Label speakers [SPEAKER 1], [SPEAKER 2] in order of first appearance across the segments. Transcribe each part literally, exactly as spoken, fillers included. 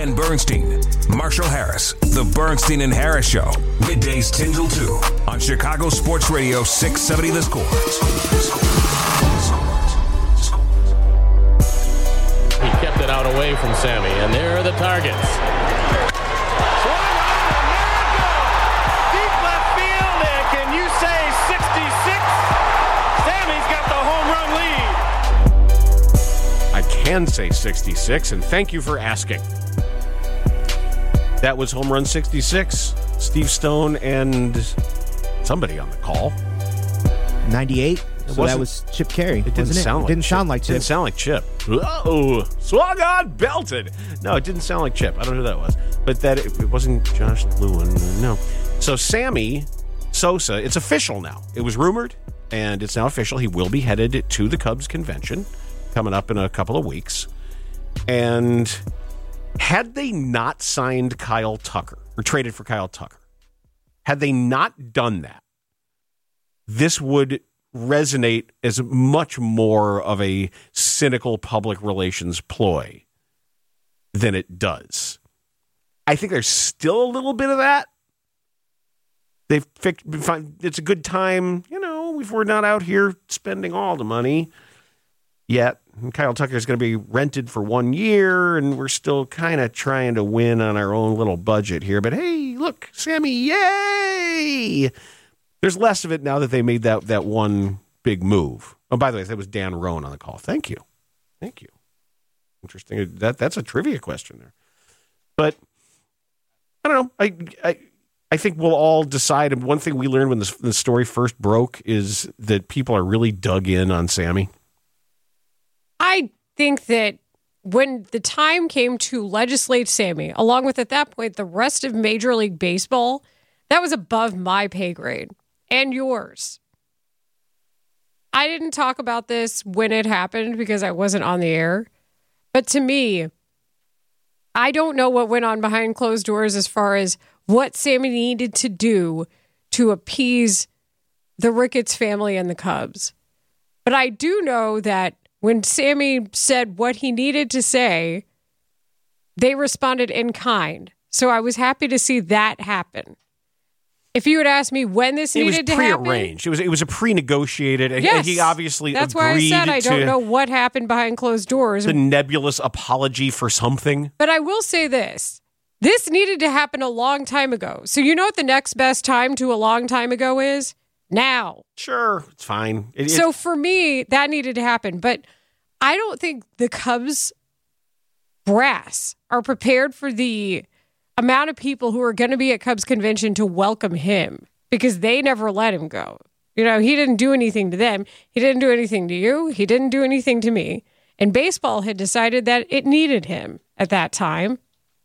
[SPEAKER 1] Dan Bernstein, Marshall Harris, The Bernstein and Harris Show. Middays ten till two on Chicago Sports Radio six seventy The Score.
[SPEAKER 2] He kept it out away from Sammy, and there are the targets.
[SPEAKER 3] Deep left field, and can you say sixty-six? Sammy's got the home run lead.
[SPEAKER 4] I can say sixty-six, and thank you for asking. That was home run sixty-six. Steve Stone and somebody on the call.
[SPEAKER 5] ninety-eight. So that was Chip Carey.
[SPEAKER 4] It didn't
[SPEAKER 5] wasn't
[SPEAKER 4] sound
[SPEAKER 5] it?
[SPEAKER 4] like
[SPEAKER 5] Didn't
[SPEAKER 4] Chip.
[SPEAKER 5] sound like Chip.
[SPEAKER 4] Didn't sound like Chip. Whoa! Swung on, belted. No, it didn't sound like Chip. I don't know who that was, but that it, it wasn't Josh Lewin. No. So Sammy Sosa, it's official now. It was rumored, and it's now official. He will be headed to the Cubs convention coming up in a couple of weeks. And had they not signed Kyle Tucker or traded for Kyle Tucker, had they not done that, this would resonate as much more of a cynical public relations ploy than it does. I think there's still a little bit of that. They've fixed, it's a good time, you know, if we're not out here spending all the money yet. And Kyle Tucker is going to be rented for one year, and we're still kind of trying to win on our own little budget here. But hey, look, Sammy, yay! There's less of it now that they made that that one big move. Oh, by the way, that was Dan Roan on the call. Thank you. Thank you. Interesting. That That's a trivia question there. But I don't know. I I, I think we'll all decide. And one thing we learned when the, the story first broke is that people are really dug in on Sammy.
[SPEAKER 6] I think that when the time came to legislate Sammy, along with, at that point, the rest of Major League Baseball, that was above my pay grade and yours. I didn't talk about this when it happened because I wasn't on the air. But to me, I don't know what went on behind closed doors as far as what Sammy needed to do to appease the Ricketts family and the Cubs. But I do know that when Sammy said what he needed to say, they responded in kind. So I was happy to see that happen. If you had asked me when this
[SPEAKER 4] it
[SPEAKER 6] needed to
[SPEAKER 4] happen,
[SPEAKER 6] happen,
[SPEAKER 4] it was prearranged. It was it was a pre-negotiated.
[SPEAKER 6] Yes,
[SPEAKER 4] he obviously
[SPEAKER 6] that's why I
[SPEAKER 4] agreed
[SPEAKER 6] said I don't
[SPEAKER 4] to
[SPEAKER 6] know what happened behind closed doors.
[SPEAKER 4] the nebulous apology for something.
[SPEAKER 6] But I will say this: this needed to happen a long time ago. So you know what the next best time to a long time ago is? Now.
[SPEAKER 4] Sure, it's fine. It,
[SPEAKER 6] so
[SPEAKER 4] it,
[SPEAKER 6] for me, that needed to happen. But I don't think the Cubs brass are prepared for the amount of people who are going to be at Cubs convention to welcome him because they never let him go. You know, he didn't do anything to them. He didn't do anything to you. He didn't do anything to me. And baseball had decided that it needed him at that time.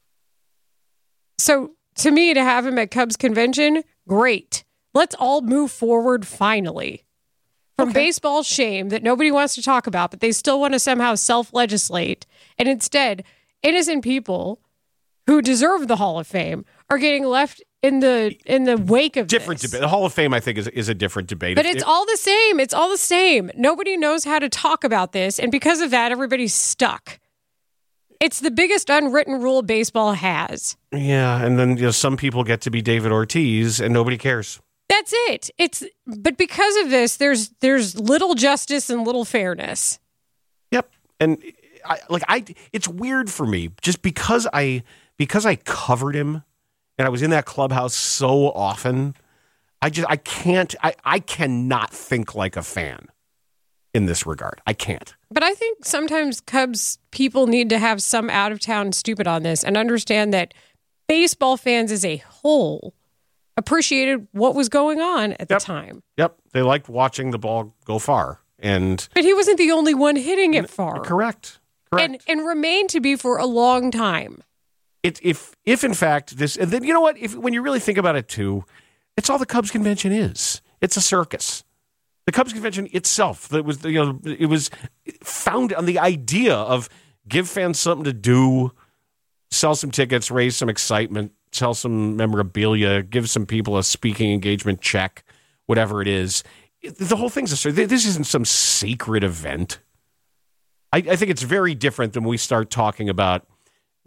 [SPEAKER 6] So to me, to have him at Cubs convention, great. Let's all move forward finally. From
[SPEAKER 4] okay.
[SPEAKER 6] baseball shame that nobody wants to talk about, but they still want to somehow self-legislate. And instead, innocent people who deserve the Hall of Fame are getting left in the in the wake of
[SPEAKER 4] different
[SPEAKER 6] this.
[SPEAKER 4] debate. The Hall of Fame, I think, is is a different debate.
[SPEAKER 6] But
[SPEAKER 4] if,
[SPEAKER 6] it's
[SPEAKER 4] if,
[SPEAKER 6] all the same. It's all the same. Nobody knows how to talk about this, and because of that, everybody's stuck. It's the biggest unwritten rule baseball has.
[SPEAKER 4] Yeah, and then you know some people get to be David Ortiz, and nobody cares.
[SPEAKER 6] That's it. It's but because of this, there's there's little justice and little fairness.
[SPEAKER 4] Yep, and I like I. It's weird for me just because I because I covered him, and I was in that clubhouse so often. I just I can't I I cannot think like a fan in this regard. I can't.
[SPEAKER 6] But I think sometimes Cubs people need to have some out of town stupid on this and understand that baseball fans as a whole appreciated what was going on at
[SPEAKER 4] yep.
[SPEAKER 6] the time.
[SPEAKER 4] Yep. They liked watching the ball go far. And
[SPEAKER 6] But he wasn't the only one hitting it far.
[SPEAKER 4] Correct. Correct.
[SPEAKER 6] And and remained to be for a long time.
[SPEAKER 4] It, if if in fact this and then you know what, if when you really think about it too, it's all the Cubs convention is. It's a circus. The Cubs convention itself, that was you know it was founded on the idea of give fans something to do, sell some tickets, raise some excitement, sell some memorabilia, give some people a speaking engagement check, whatever it is. The whole thing's a circus. This isn't some sacred event. I, I think it's very different than we start talking about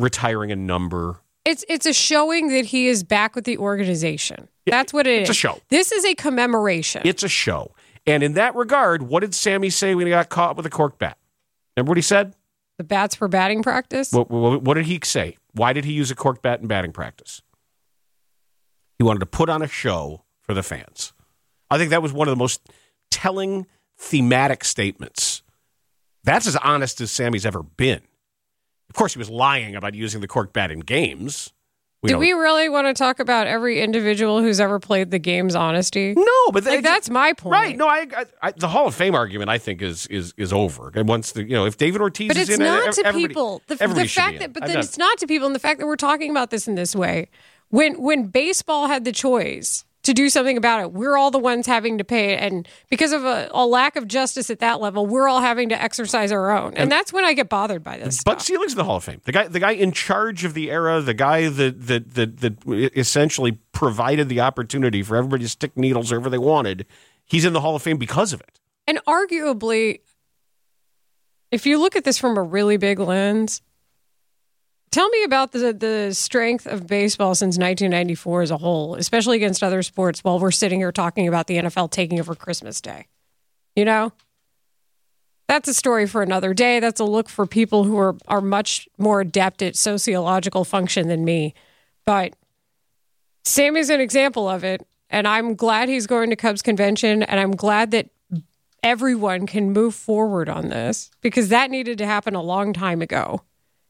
[SPEAKER 4] retiring a number.
[SPEAKER 6] It's it's a showing that he is back with the organization. That's what it
[SPEAKER 4] it's
[SPEAKER 6] is.
[SPEAKER 4] It's a show.
[SPEAKER 6] This is a commemoration.
[SPEAKER 4] It's a show. And in that regard, what did Sammy say when he got caught with a cork bat? Remember what he said?
[SPEAKER 6] The bats for batting practice?
[SPEAKER 4] What, what, what did he say? Why did he use a cork bat in batting practice? He wanted to put on a show for the fans. I think that was one of the most telling thematic statements. That's as honest as Sammy's ever been. Of course, he was lying about using the cork bat in games. We
[SPEAKER 6] Do
[SPEAKER 4] don't-
[SPEAKER 6] we really want to talk about every individual who's ever played the game's honesty?
[SPEAKER 4] No, but
[SPEAKER 6] like, that's my point.
[SPEAKER 4] Right? No, I, I, I the Hall of Fame argument I think is is is over. And once the you know if David Ortiz
[SPEAKER 6] But
[SPEAKER 4] is
[SPEAKER 6] it's
[SPEAKER 4] in,
[SPEAKER 6] not
[SPEAKER 4] ev-
[SPEAKER 6] to
[SPEAKER 4] everybody-
[SPEAKER 6] people. The,
[SPEAKER 4] everybody
[SPEAKER 6] the
[SPEAKER 4] should be
[SPEAKER 6] fact
[SPEAKER 4] in.
[SPEAKER 6] that, but
[SPEAKER 4] I'm
[SPEAKER 6] then
[SPEAKER 4] not-
[SPEAKER 6] it's not to people, and the fact that we're talking about this in this way. When when baseball had the choice to do something about it, we're all the ones having to pay it, and because of a, a lack of justice at that level, we're all having to exercise our own, and, and that's when I get bothered by this.
[SPEAKER 4] Bud
[SPEAKER 6] stuff.
[SPEAKER 4] Selig's in the Hall of Fame. The guy, the guy in charge of the era, the guy that that that that essentially provided the opportunity for everybody to stick needles wherever they wanted. He's in the Hall of Fame because of it.
[SPEAKER 6] And arguably, if you look at this from a really big lens, tell me about the the strength of baseball since nineteen ninety-four as a whole, especially against other sports, while we're sitting here talking about the N F L taking over Christmas Day. You know? That's a story for another day. That's a look for people who are, are much more adept at sociological function than me. But Sammy's an example of it, and I'm glad he's going to Cubs convention, and I'm glad that everyone can move forward on this, because that needed to happen a long time ago.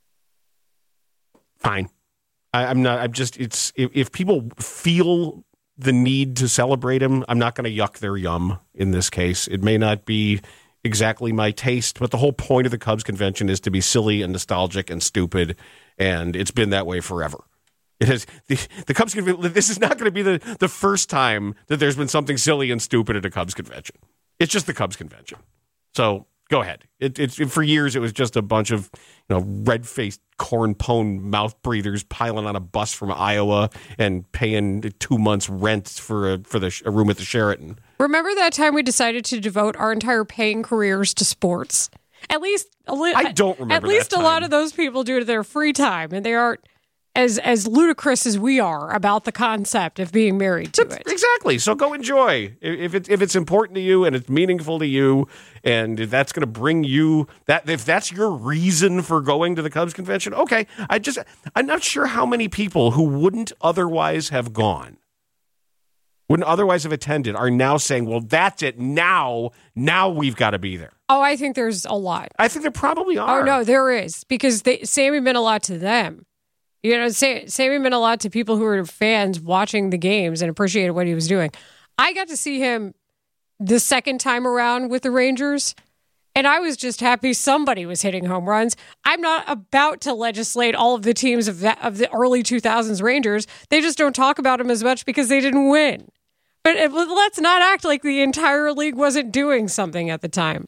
[SPEAKER 4] Fine. I, I'm not. I'm just. It's if, if people feel the need to celebrate him, I'm not going to yuck their yum in this case. It may not be exactly my taste, but the whole point of the Cubs convention is to be silly and nostalgic and stupid, and it's been that way forever. It has the, the Cubs convention. This is not going to be the, the first time that there's been something silly and stupid at a Cubs convention. It's just the Cubs convention. So go ahead. It, it, it for years it was just a bunch of you know red-faced corn pone mouth breathers piling on a bus from Iowa and paying two months rent for a for the a room at the Sheraton.
[SPEAKER 6] Remember that time we decided to devote our entire paying careers to sports? At least a li-
[SPEAKER 4] I don't remember
[SPEAKER 6] At least
[SPEAKER 4] that
[SPEAKER 6] a lot
[SPEAKER 4] time.
[SPEAKER 6] of those people do it in their free time, and they aren't as as ludicrous as we are about the concept of being married to it.
[SPEAKER 4] Exactly. So go enjoy. If it's if it's important to you and it's meaningful to you, and if that's going to bring you that, if that's your reason for going to the Cubs convention, okay. I just I'm not sure how many people who wouldn't otherwise have gone, wouldn't otherwise have attended, are now saying, "Well, that's it. Now, now we've got to be there."
[SPEAKER 6] Oh, I think there's a lot.
[SPEAKER 4] I think there probably are.
[SPEAKER 6] Oh no, there is, because they, Sammy meant a lot to them. You know, Sam, Sammy meant a lot to people who were fans watching the games and appreciated what he was doing. I got to see him the second time around with the Rangers, and I was just happy somebody was hitting home runs. I'm not about to legislate all of the teams of that, of the early two thousands Rangers. They just don't talk about them as much because they didn't win. But it, let's not act like the entire league wasn't doing something at the time.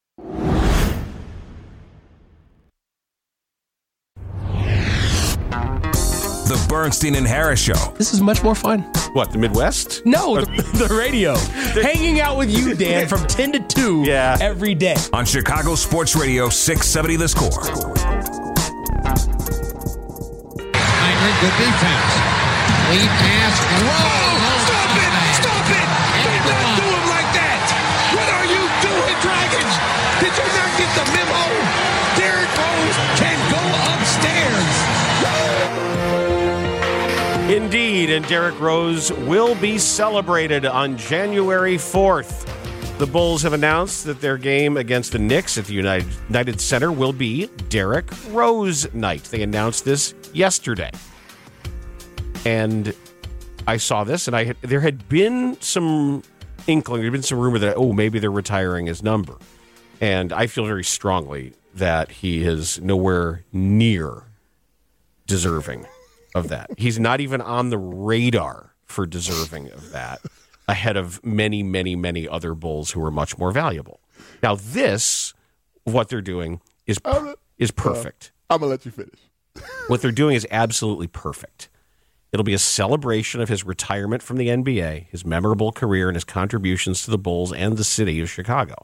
[SPEAKER 1] The Bernstein and Harris Show.
[SPEAKER 7] This is much more fun.
[SPEAKER 4] What, the Midwest?
[SPEAKER 7] No, the, the radio. Hanging out with you, Dan, from ten to two
[SPEAKER 4] Yeah.
[SPEAKER 7] every day.
[SPEAKER 1] On Chicago Sports Radio six seventy The Score.
[SPEAKER 8] Heinrich, good defense. Lead pass. Whoa! Stop it! Stop it! Do not do him like that! What are you doing, Dragons? Did you not get the memo? Derek Rose can go upstairs.
[SPEAKER 4] Indeed, and Derek Rose will be celebrated on January fourth. The Bulls have announced that their game against the Knicks at the United, United Center will be Derek Rose night. They announced this yesterday. And I saw this, and I had, there had been some inkling, there had been some rumor that, oh, maybe they're retiring his number. And I feel very strongly that he is nowhere near deserving of that. He's not even on the radar for deserving of that, ahead of many, many, many other Bulls who are much more valuable. Now, this, what they're doing, is per- is perfect.
[SPEAKER 9] Uh, I'm going to let you finish.
[SPEAKER 4] What they're doing is absolutely perfect. It'll be a celebration of his retirement from the N B A, his memorable career, and his contributions to the Bulls and the city of Chicago.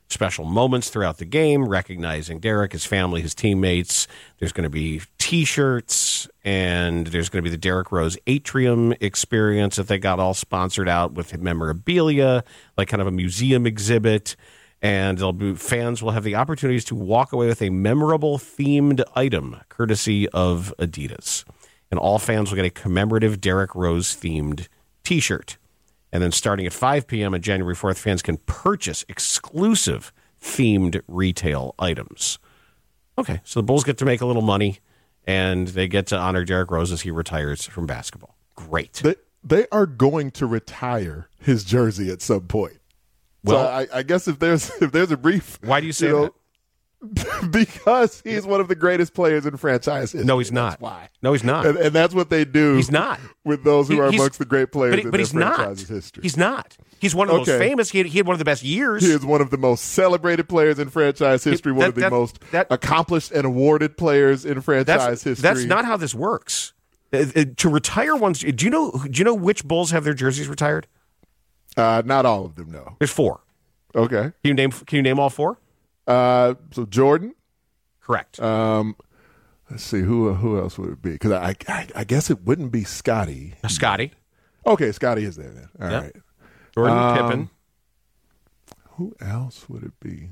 [SPEAKER 4] special moments throughout the game, recognizing Derek, his family, his teammates. There's going to be T-shirts, and there's going to be the Derek Rose Atrium experience that they got all sponsored out with memorabilia, like kind of a museum exhibit. And they'll be, fans will have the opportunities to walk away with a memorable themed item, courtesy of Adidas. And all fans will get a commemorative Derek Rose themed T-shirt. And then starting at five p.m. on January fourth, fans can purchase exclusive themed retail items. Okay, so the Bulls get to make a little money, and they get to honor Derek Rose as he retires from basketball. Great.
[SPEAKER 9] They, they are going to retire his jersey at some point. Well, so I, I guess if there's if there's a brief...
[SPEAKER 4] Why do you say
[SPEAKER 9] you know,
[SPEAKER 4] that?
[SPEAKER 9] Because he's one of the greatest players in franchise history.
[SPEAKER 4] No, he's not.
[SPEAKER 9] That's why.
[SPEAKER 4] No, he's not.
[SPEAKER 9] And, and that's what they do.
[SPEAKER 4] He's not.
[SPEAKER 9] With those who
[SPEAKER 4] he,
[SPEAKER 9] are amongst the great players
[SPEAKER 4] but,
[SPEAKER 9] in
[SPEAKER 4] but
[SPEAKER 9] their
[SPEAKER 4] he's
[SPEAKER 9] franchise's
[SPEAKER 4] not.
[SPEAKER 9] history.
[SPEAKER 4] He's not. He's one of the
[SPEAKER 9] okay.
[SPEAKER 4] most famous. He had, he had one of the best years.
[SPEAKER 9] He is one of the most celebrated players in franchise history,
[SPEAKER 4] It,
[SPEAKER 9] one
[SPEAKER 4] that,
[SPEAKER 9] of the
[SPEAKER 4] that,
[SPEAKER 9] most
[SPEAKER 4] that,
[SPEAKER 9] accomplished and awarded players in franchise
[SPEAKER 4] that's,
[SPEAKER 9] history.
[SPEAKER 4] That's not how this works. Uh, uh, to retire one's... Do you know Do you know which Bulls have their jerseys retired?
[SPEAKER 9] Uh, not all of them, no.
[SPEAKER 4] There's four.
[SPEAKER 9] Okay.
[SPEAKER 4] Can you name Can you name all four?
[SPEAKER 9] Uh, so Jordan.
[SPEAKER 4] Correct.
[SPEAKER 9] Um, let's see who who else would it be? Because I, I I guess it wouldn't be Scotty.
[SPEAKER 4] Uh, Scotty.
[SPEAKER 9] Okay, Scotty is there then. All
[SPEAKER 4] yep.
[SPEAKER 9] right.
[SPEAKER 4] Jordan
[SPEAKER 9] um,
[SPEAKER 4] Pippen.
[SPEAKER 9] Who else would it be?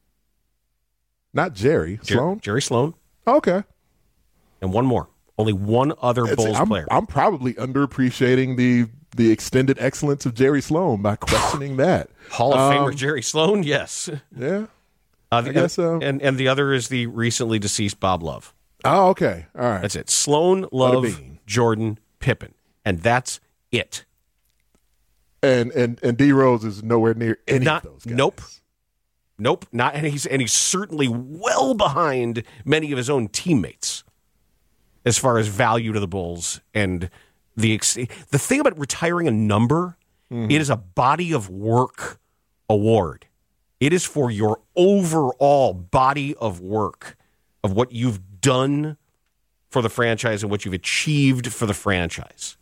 [SPEAKER 9] Not Jerry
[SPEAKER 4] Jer-
[SPEAKER 9] Sloan.
[SPEAKER 4] Jerry Sloan.
[SPEAKER 9] Okay.
[SPEAKER 4] And one more. Only one other
[SPEAKER 9] It's,
[SPEAKER 4] Bulls
[SPEAKER 9] I'm,
[SPEAKER 4] player.
[SPEAKER 9] I'm probably underappreciating the the extended excellence of Jerry Sloan by questioning that.
[SPEAKER 4] Hall of
[SPEAKER 9] um,
[SPEAKER 4] Famer Jerry Sloan. Yes.
[SPEAKER 9] Yeah.
[SPEAKER 4] Uh, the,
[SPEAKER 9] I guess so.
[SPEAKER 4] And and the other is the recently deceased Bob Love.
[SPEAKER 9] Oh, okay. All right.
[SPEAKER 4] That's it. Sloan, Love, Jordan, Pippen, and that's it.
[SPEAKER 9] And and and D Rose is nowhere near any
[SPEAKER 4] Not,
[SPEAKER 9] of those guys.
[SPEAKER 4] Nope. Nope. Not and he's and he's certainly well behind many of his own teammates as far as value to the Bulls and the ex- the thing about retiring a number. Mm-hmm. It is a body of work award. It is for your overall body of work of what you've done for the franchise and what you've achieved for the franchise.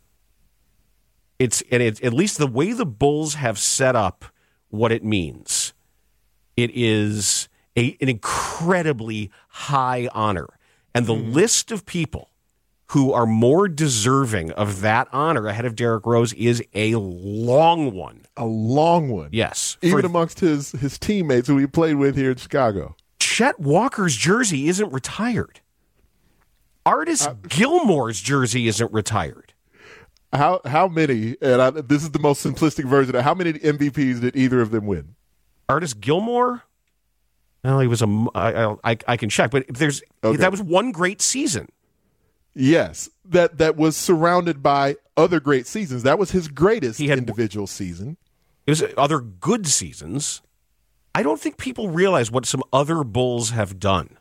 [SPEAKER 4] It's and it's at least the way the Bulls have set up what it means. It is a, an incredibly high honor. And the mm. list of people who are more deserving of that honor ahead of Derek Rose is a long one.
[SPEAKER 9] A long one.
[SPEAKER 4] Yes.
[SPEAKER 9] Even
[SPEAKER 4] For,
[SPEAKER 9] amongst his, his teammates who he played with here in Chicago.
[SPEAKER 4] Chet Walker's jersey isn't retired. Artis uh, Gilmore's jersey isn't retired.
[SPEAKER 9] How how many, and I, this is the most simplistic version of how many M V Ps did either of them win?
[SPEAKER 4] Artis Gilmore? Well, he was a, I, I, I can check, but there's okay. that was one great season.
[SPEAKER 9] Yes, that that was surrounded by other great seasons. That was his greatest
[SPEAKER 4] he had,
[SPEAKER 9] individual season.
[SPEAKER 4] It was other good seasons. I don't think people realize what some other Bulls have done.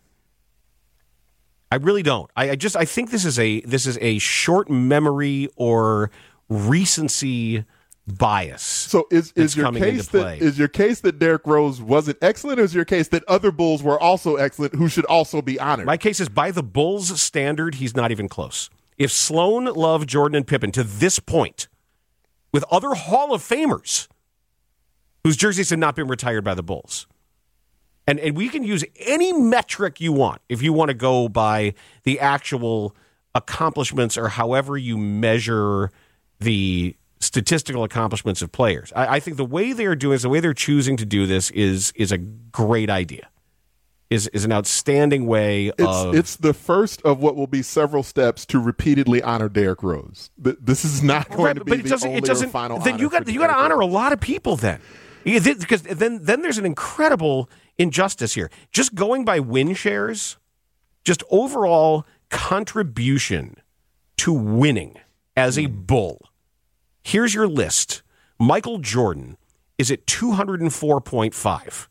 [SPEAKER 4] I really don't. I, I just I think this is a this is a short memory or recency bias.
[SPEAKER 9] So is is your case that is your case that Derek Rose wasn't excellent, or is your case that other Bulls were also excellent who should also be honored?
[SPEAKER 4] My case is by the Bulls' standard, he's not even close. If Sloan, Love, Jordan, and Pippen to this point, with other Hall of Famers whose jerseys have not been retired by the Bulls, and and we can use any metric you want if you want to go by the actual accomplishments or however you measure the statistical accomplishments of players. I, I think the way they are doing this, the way they're choosing to do this is is a great idea. Is is an outstanding way
[SPEAKER 9] it's,
[SPEAKER 4] of...
[SPEAKER 9] It's the first of what will be several steps to repeatedly honor Derek Rose. This is not going
[SPEAKER 4] right,
[SPEAKER 9] to be
[SPEAKER 4] but it
[SPEAKER 9] the
[SPEAKER 4] doesn't,
[SPEAKER 9] only
[SPEAKER 4] it doesn't,
[SPEAKER 9] or final
[SPEAKER 4] then
[SPEAKER 9] honor
[SPEAKER 4] you got you got to honor a lot of people then. Because then, then there's an incredible injustice here. Just going by win shares, just overall contribution to winning as a Bull. Here's your list. Michael Jordan is at two hundred four point five.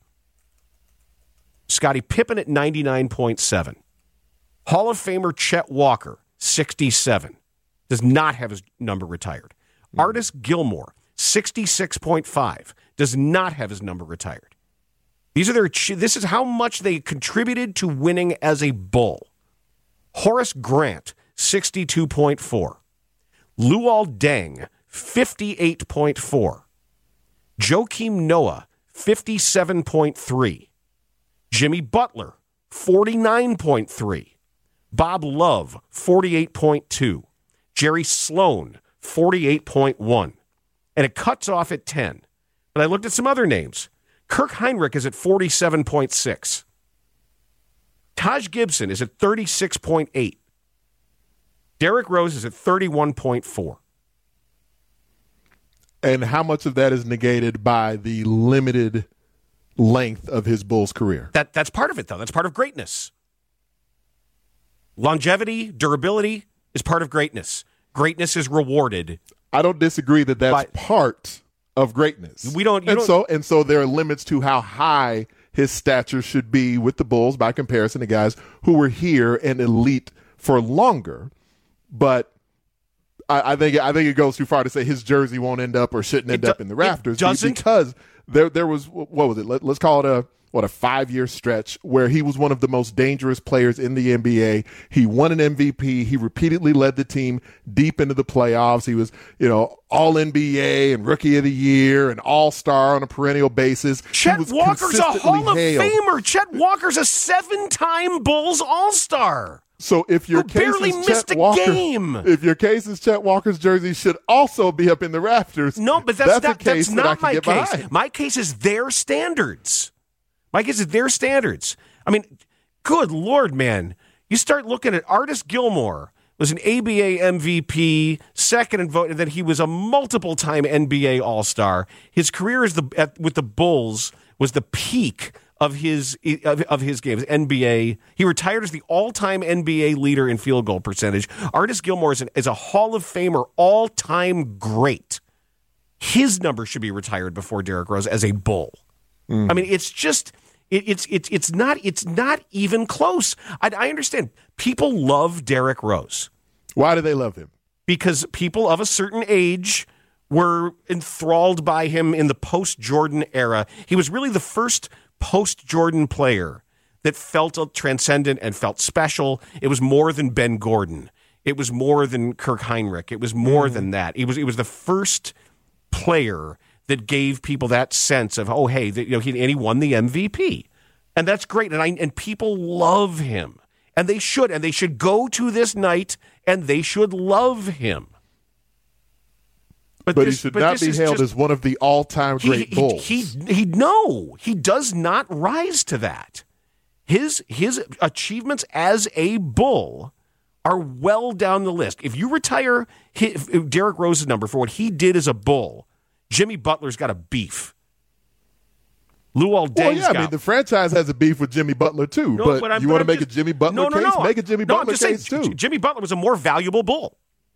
[SPEAKER 4] Scottie Pippen at ninety-nine point seven. Hall of Famer Chet Walker, sixty-seven. Does not have his number retired. Mm-hmm. Artis Gilmore, sixty-six point five. Does not have his number retired. These are their. This is how much they contributed to winning as a Bull. Horace Grant, sixty-two point four. Luol Deng, fifty-eight point four. Joakim Noah, fifty-seven point three. Jimmy Butler, forty-nine point three. Bob Love, forty-eight point two. Jerry Sloan, forty-eight point one. And it cuts off at ten. But I looked at some other names. Kirk Heinrich is at forty-seven point six. Taj Gibson is at thirty-six point eight. Derrick Rose is at thirty-one point four.
[SPEAKER 9] And how much of that is negated by the limited length of his Bulls career?
[SPEAKER 4] That That's part of it, though. That's part of greatness. Longevity, durability is part of greatness. Greatness is rewarded.
[SPEAKER 9] I don't disagree that that's
[SPEAKER 4] by,
[SPEAKER 9] part of greatness.
[SPEAKER 4] We don't, you
[SPEAKER 9] and
[SPEAKER 4] don't,
[SPEAKER 9] so and so there are limits to how high his stature should be with the Bulls by comparison to guys who were here and elite for longer. But I, I think I think it goes too far to say his jersey won't end up or shouldn't end
[SPEAKER 4] do,
[SPEAKER 9] up in the rafters.
[SPEAKER 4] It doesn't,
[SPEAKER 9] because there there was what was it? Let, let's call it a what a five year stretch where he was one of the most dangerous players in the N B A. He won an M V P. He repeatedly led the team deep into the playoffs. He was, you know, all N B A and Rookie of the Year and All Star on a perennial basis.
[SPEAKER 4] Chet Walker's a Hall of Famer. Chet Walker's a seven time Bulls All Star.
[SPEAKER 9] So if your
[SPEAKER 4] Who
[SPEAKER 9] case
[SPEAKER 4] barely
[SPEAKER 9] is
[SPEAKER 4] missed
[SPEAKER 9] Chet
[SPEAKER 4] a
[SPEAKER 9] Walker,
[SPEAKER 4] game.
[SPEAKER 9] if your case is Chet Walker's jersey should also be up in the rafters.
[SPEAKER 4] No, but that's,
[SPEAKER 9] that's
[SPEAKER 4] not,
[SPEAKER 9] a case
[SPEAKER 4] that's
[SPEAKER 9] that I
[SPEAKER 4] not
[SPEAKER 9] can
[SPEAKER 4] my
[SPEAKER 9] get
[SPEAKER 4] case.
[SPEAKER 9] behind.
[SPEAKER 4] My case is their standards. My case is their standards. I mean, good Lord, man. You start looking at Artis Gilmore, was an A B A M V P, second in vote, and then he was a multiple-time N B A All-Star. His career as the at, with the Bulls was the peak of his of, of his games. N B A. He retired as the all-time N B A leader in field goal percentage. Artis Gilmore is, an, is a Hall of Famer, all-time great. His number should be retired before Derrick Rose as a Bull. Mm. I mean, it's just it, it's it's it's not it's not even close. I, I understand people love Derrick Rose.
[SPEAKER 9] Why do they love him?
[SPEAKER 4] Because people of a certain age were enthralled by him in the post-Jordan era. He was really the first post-Jordan player that felt transcendent and felt special. It was more than Ben Gordon. It was more than Kirk Heinrich. It was more mm. than that. It was it was the first player that gave people that sense of, oh, hey, the, you know, he, and he won the M V P. And that's great. And I and people love him. And they should. And they should go to this night and they should love him.
[SPEAKER 9] But, but this, he should but not be hailed just, as one of the all-time great
[SPEAKER 4] he,
[SPEAKER 9] Bulls.
[SPEAKER 4] He, he, he, no, he does not rise to that. His, his achievements as a Bull are well down the list. If you retire his, Derrick Rose's number for what he did as a Bull, Jimmy Butler's got a beef. Luol Deng's
[SPEAKER 9] well, yeah,
[SPEAKER 4] got
[SPEAKER 9] I mean, the franchise has a beef with Jimmy Butler, too. No, but, but you want to make
[SPEAKER 4] just,
[SPEAKER 9] a Jimmy Butler
[SPEAKER 4] no, no,
[SPEAKER 9] case?
[SPEAKER 4] No,
[SPEAKER 9] make a Jimmy
[SPEAKER 4] no,
[SPEAKER 9] Butler case,
[SPEAKER 4] saying,
[SPEAKER 9] too.
[SPEAKER 4] Jimmy Butler was a more valuable Bull.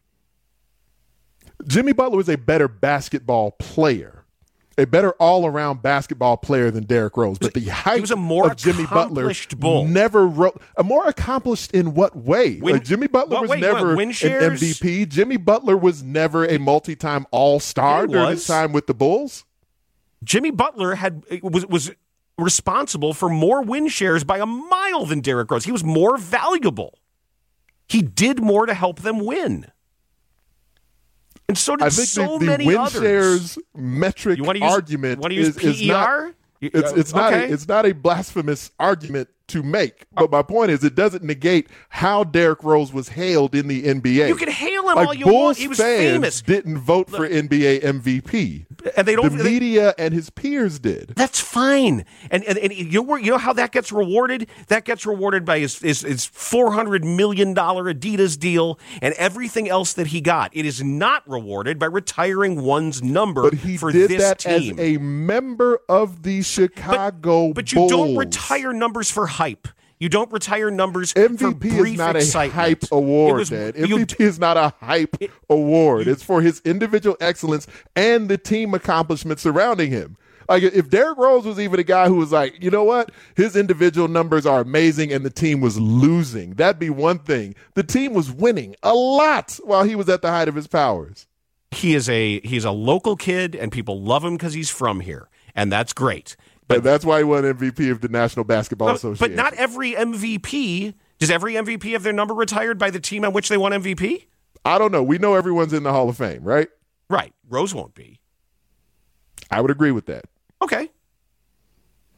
[SPEAKER 9] Jimmy Butler was a better basketball player, a better all-around basketball player than Derrick Rose. But the height
[SPEAKER 4] he was a more
[SPEAKER 9] of Jimmy Butler
[SPEAKER 4] Bull.
[SPEAKER 9] never wrote a more accomplished in what way?
[SPEAKER 4] Win,
[SPEAKER 9] like Jimmy Butler was
[SPEAKER 4] wait,
[SPEAKER 9] never
[SPEAKER 4] wait,
[SPEAKER 9] an M V P. Jimmy Butler was never a multi-time All-Star during his time with the Bulls.
[SPEAKER 4] Jimmy Butler had was was responsible for more win shares by a mile than Derrick Rose. He was more valuable. He did more to help them win. And so did
[SPEAKER 9] I think
[SPEAKER 4] so
[SPEAKER 9] the, the
[SPEAKER 4] many
[SPEAKER 9] win
[SPEAKER 4] others.
[SPEAKER 9] shares metric
[SPEAKER 4] you use,
[SPEAKER 9] argument
[SPEAKER 4] you use
[SPEAKER 9] is, is not. It's it's
[SPEAKER 4] okay.
[SPEAKER 9] not a, it's not a blasphemous argument to make. But my point is, it doesn't negate how Derrick Rose was hailed in the N B A.
[SPEAKER 4] You can hail him
[SPEAKER 9] like,
[SPEAKER 4] all you
[SPEAKER 9] Bulls
[SPEAKER 4] want. He was
[SPEAKER 9] fans
[SPEAKER 4] famous.
[SPEAKER 9] Didn't vote for N B A M V P.
[SPEAKER 4] And they don't.
[SPEAKER 9] The
[SPEAKER 4] they,
[SPEAKER 9] media and his peers did.
[SPEAKER 4] That's fine. And and, and you know, you know how that gets rewarded? That gets rewarded by his his, his four hundred million dollars Adidas deal and everything else that he got. It is not rewarded by retiring one's number
[SPEAKER 9] but he
[SPEAKER 4] for
[SPEAKER 9] did
[SPEAKER 4] this
[SPEAKER 9] that
[SPEAKER 4] team.
[SPEAKER 9] As a member of the Chicago
[SPEAKER 4] But, but you
[SPEAKER 9] Bulls.
[SPEAKER 4] don't retire numbers for hype. You don't retire numbers
[SPEAKER 9] M V P
[SPEAKER 4] for brief
[SPEAKER 9] is not
[SPEAKER 4] excitement.
[SPEAKER 9] a hype award,
[SPEAKER 4] was,
[SPEAKER 9] Dad.
[SPEAKER 4] you,
[SPEAKER 9] M V P is not a hype it, award.
[SPEAKER 4] You,
[SPEAKER 9] it's for his individual excellence and the team accomplishments surrounding him. Like, if Derrick Rose was even a guy who was like, you know what, his individual numbers are amazing and the team was losing, that'd be one thing. The team was winning a lot while he was at the height of his powers.
[SPEAKER 4] He is a he's a local kid, and people love him because he's from here, and that's great. But
[SPEAKER 9] and that's why he won M V P of the National Basketball
[SPEAKER 4] but,
[SPEAKER 9] Association.
[SPEAKER 4] But not every M V P. Does every M V P have their number retired by the team on which they won M V P?
[SPEAKER 9] I don't know. We know everyone's in the Hall of Fame, right?
[SPEAKER 4] Right. Rose won't be.
[SPEAKER 9] I would agree with that.
[SPEAKER 4] Okay.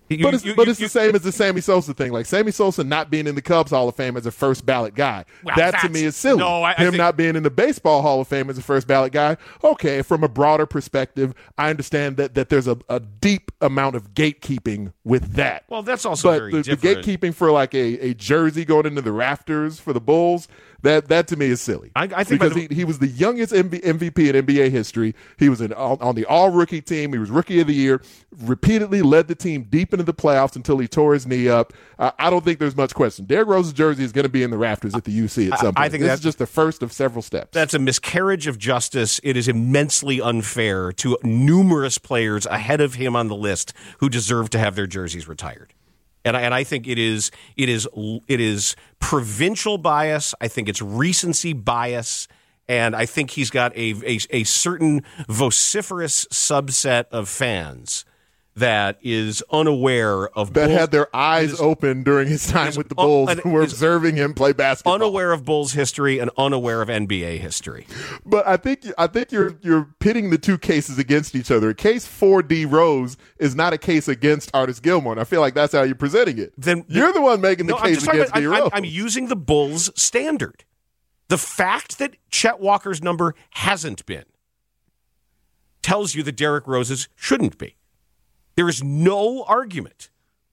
[SPEAKER 4] You,
[SPEAKER 9] but it's,
[SPEAKER 4] you,
[SPEAKER 9] but
[SPEAKER 4] you,
[SPEAKER 9] it's
[SPEAKER 4] you,
[SPEAKER 9] the same as the Sammy Sosa thing. Like Sammy Sosa not being in the Cubs Hall of Fame as a first ballot guy.
[SPEAKER 4] Well,
[SPEAKER 9] that to me is silly.
[SPEAKER 4] No, I, I
[SPEAKER 9] Him
[SPEAKER 4] think,
[SPEAKER 9] not being in the Baseball Hall of Fame as a first ballot guy. Okay, from a broader perspective, I understand that that there's a, a deep amount of gatekeeping with that.
[SPEAKER 4] Well, that's also
[SPEAKER 9] but
[SPEAKER 4] very
[SPEAKER 9] the,
[SPEAKER 4] different.
[SPEAKER 9] the gatekeeping for like a, a jersey going into the rafters for the Bulls, that that to me is silly.
[SPEAKER 4] I, I think
[SPEAKER 9] because
[SPEAKER 4] the,
[SPEAKER 9] he, he was the youngest M V P in N B A history. He was in, on, on the all-rookie team. He was Rookie of the Year, repeatedly led the team deep into the playoffs until he tore his knee up. Uh, I don't think there's much question. Derrick Rose's jersey is going to be in the rafters at the U C at some point.
[SPEAKER 4] I, I think
[SPEAKER 9] this
[SPEAKER 4] that's
[SPEAKER 9] is just the first of several steps.
[SPEAKER 4] That's a miscarriage of justice. It is immensely unfair to numerous players ahead of him on the list who deserve to have their jerseys retired. And I, and I think it is it is it is provincial bias. I think it's recency bias, and I think he's got a a, a certain vociferous subset of fans that is unaware of
[SPEAKER 9] that
[SPEAKER 4] Bulls,
[SPEAKER 9] had their eyes
[SPEAKER 4] is,
[SPEAKER 9] open during his time with the Bulls
[SPEAKER 4] un,
[SPEAKER 9] and were observing him play basketball.
[SPEAKER 4] Unaware of Bulls history and unaware of N B A history.
[SPEAKER 9] But I think I think you're you're pitting the two cases against each other. Case for D Rose is not a case against Artis Gilmore, and I feel like that's how you're presenting it.
[SPEAKER 4] Then
[SPEAKER 9] you're the one making the
[SPEAKER 4] no,
[SPEAKER 9] case against
[SPEAKER 4] about,
[SPEAKER 9] D
[SPEAKER 4] I,
[SPEAKER 9] Rose.
[SPEAKER 4] I'm, I'm using the Bulls standard. The fact that Chet Walker's number hasn't been tells you that Derrick Rose's shouldn't be. There is no argument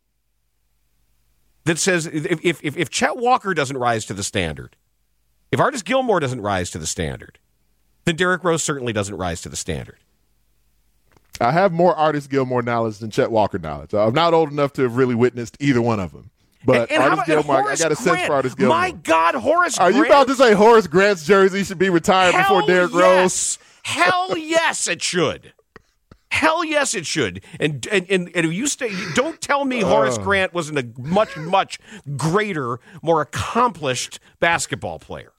[SPEAKER 4] that says if, if, if Chet Walker doesn't rise to the standard, if Artis Gilmore doesn't rise to the standard, then Derrick Rose certainly doesn't rise to the standard.
[SPEAKER 9] I have more Artis Gilmore knowledge than Chet Walker knowledge. I'm not old enough to have really witnessed either one of them. But
[SPEAKER 4] and, and
[SPEAKER 9] Artis
[SPEAKER 4] how,
[SPEAKER 9] Gilmore,
[SPEAKER 4] and
[SPEAKER 9] I got a
[SPEAKER 4] Grant,
[SPEAKER 9] sense for Artis Gilmore.
[SPEAKER 4] My God, Horace
[SPEAKER 9] Are
[SPEAKER 4] Grant?
[SPEAKER 9] you about to say Horace Grant's jersey should be retired
[SPEAKER 4] Hell
[SPEAKER 9] before Derrick
[SPEAKER 4] yes.
[SPEAKER 9] Rose?
[SPEAKER 4] Hell yes, it should. Hell yes, it should. And and and, and you stay. Don't tell me Horace
[SPEAKER 9] Uh.
[SPEAKER 4] Grant wasn't a much much greater, more accomplished basketball player.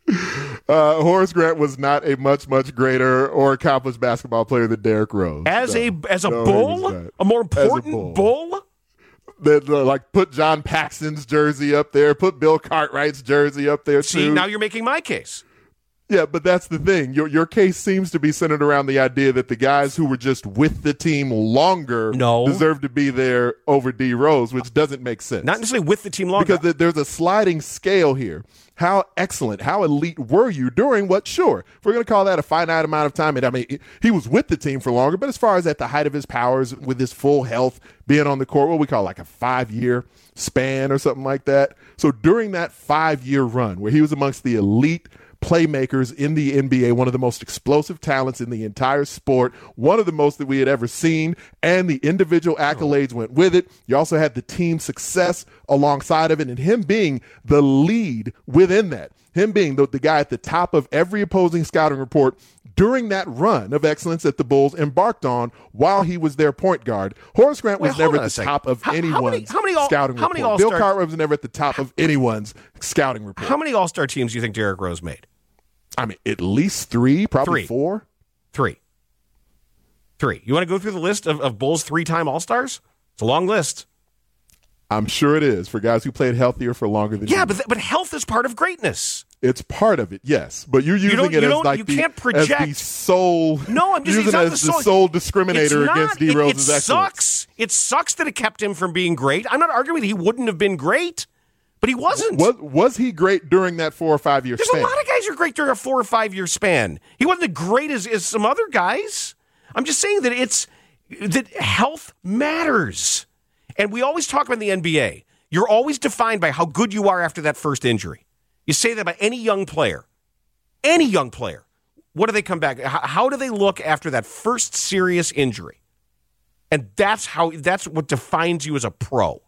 [SPEAKER 9] Uh, Horace Grant was not a much much greater or accomplished basketball player than Derrick Rose.
[SPEAKER 4] As
[SPEAKER 9] no.
[SPEAKER 4] a as a
[SPEAKER 9] No,
[SPEAKER 4] bull, a more important
[SPEAKER 9] bull.
[SPEAKER 4] bull.
[SPEAKER 9] That uh, like put John Paxson's jersey up there, put Bill Cartwright's jersey up there
[SPEAKER 4] See,
[SPEAKER 9] too.
[SPEAKER 4] now you're making my case.
[SPEAKER 9] Yeah, but that's the thing. Your your case seems to be centered around the idea that the guys who were just with the team longer
[SPEAKER 4] No.
[SPEAKER 9] deserve to be there over D Rose, which doesn't make sense.
[SPEAKER 4] Not necessarily with the team longer.
[SPEAKER 9] Because th- there's a sliding scale here. How excellent, how elite were you during what? Sure, if we're going to call that a finite amount of time. And I mean, he was with the team for longer, but as far as at the height of his powers, with his full health, being on the court, what we call like a five-year span or something like that. So during that five-year run where he was amongst the elite playmakers in the N B A, one of the most explosive talents in the entire sport, one of the most that we had ever seen, and the individual accolades went with it. You also had the team success alongside of it, and him being the lead within that, him being the, the guy at the top of every opposing scouting report during that run of excellence that the Bulls embarked on while he was their point guard. Horace Grant was
[SPEAKER 4] Wait,
[SPEAKER 9] never
[SPEAKER 4] hold on
[SPEAKER 9] at
[SPEAKER 4] a
[SPEAKER 9] the
[SPEAKER 4] second.
[SPEAKER 9] top of
[SPEAKER 4] How- how
[SPEAKER 9] anyone's
[SPEAKER 4] many- how many all-
[SPEAKER 9] scouting
[SPEAKER 4] how many
[SPEAKER 9] report. Bill
[SPEAKER 4] All-Star-
[SPEAKER 9] Cartwright was never at the top of anyone's scouting report.
[SPEAKER 4] How many All-Star teams do you think Derrick Rose made?
[SPEAKER 9] I mean, at least three, probably
[SPEAKER 4] Three.
[SPEAKER 9] four.
[SPEAKER 4] Three. Three. You want to go through the list of, of Bulls three-time All-Stars? It's a long list.
[SPEAKER 9] I'm sure it is for guys who played healthier for longer than
[SPEAKER 4] Yeah,
[SPEAKER 9] you.
[SPEAKER 4] but th- but health is part of greatness.
[SPEAKER 9] It's part of it, yes. But you're using
[SPEAKER 4] don't-
[SPEAKER 9] it
[SPEAKER 4] you
[SPEAKER 9] as
[SPEAKER 4] don't-
[SPEAKER 9] like
[SPEAKER 4] you
[SPEAKER 9] the,
[SPEAKER 4] can't
[SPEAKER 9] as
[SPEAKER 4] project-
[SPEAKER 9] the sole.
[SPEAKER 4] No, I'm just
[SPEAKER 9] using
[SPEAKER 4] it's
[SPEAKER 9] it
[SPEAKER 4] not
[SPEAKER 9] as
[SPEAKER 4] the
[SPEAKER 9] the
[SPEAKER 4] sole,
[SPEAKER 9] sole
[SPEAKER 4] It's
[SPEAKER 9] discriminator
[SPEAKER 4] not-
[SPEAKER 9] against D
[SPEAKER 4] it-
[SPEAKER 9] Rose's
[SPEAKER 4] it
[SPEAKER 9] excellence.
[SPEAKER 4] sucks. It sucks that it kept him from being great. I'm not arguing that he wouldn't have been great, but he wasn't.
[SPEAKER 9] Was, was he great during that four or five year
[SPEAKER 4] There's
[SPEAKER 9] span?
[SPEAKER 4] a lot of guys who are great during a four or five year span. He wasn't as great as, as some other guys. I'm just saying that it's that health matters. And we always talk about the N B A. You're always defined by how good you are after that first injury. You say that about any young player. Any young player. What do they come back? How, how do they look after that first serious injury? And that's how that's what defines you as a pro.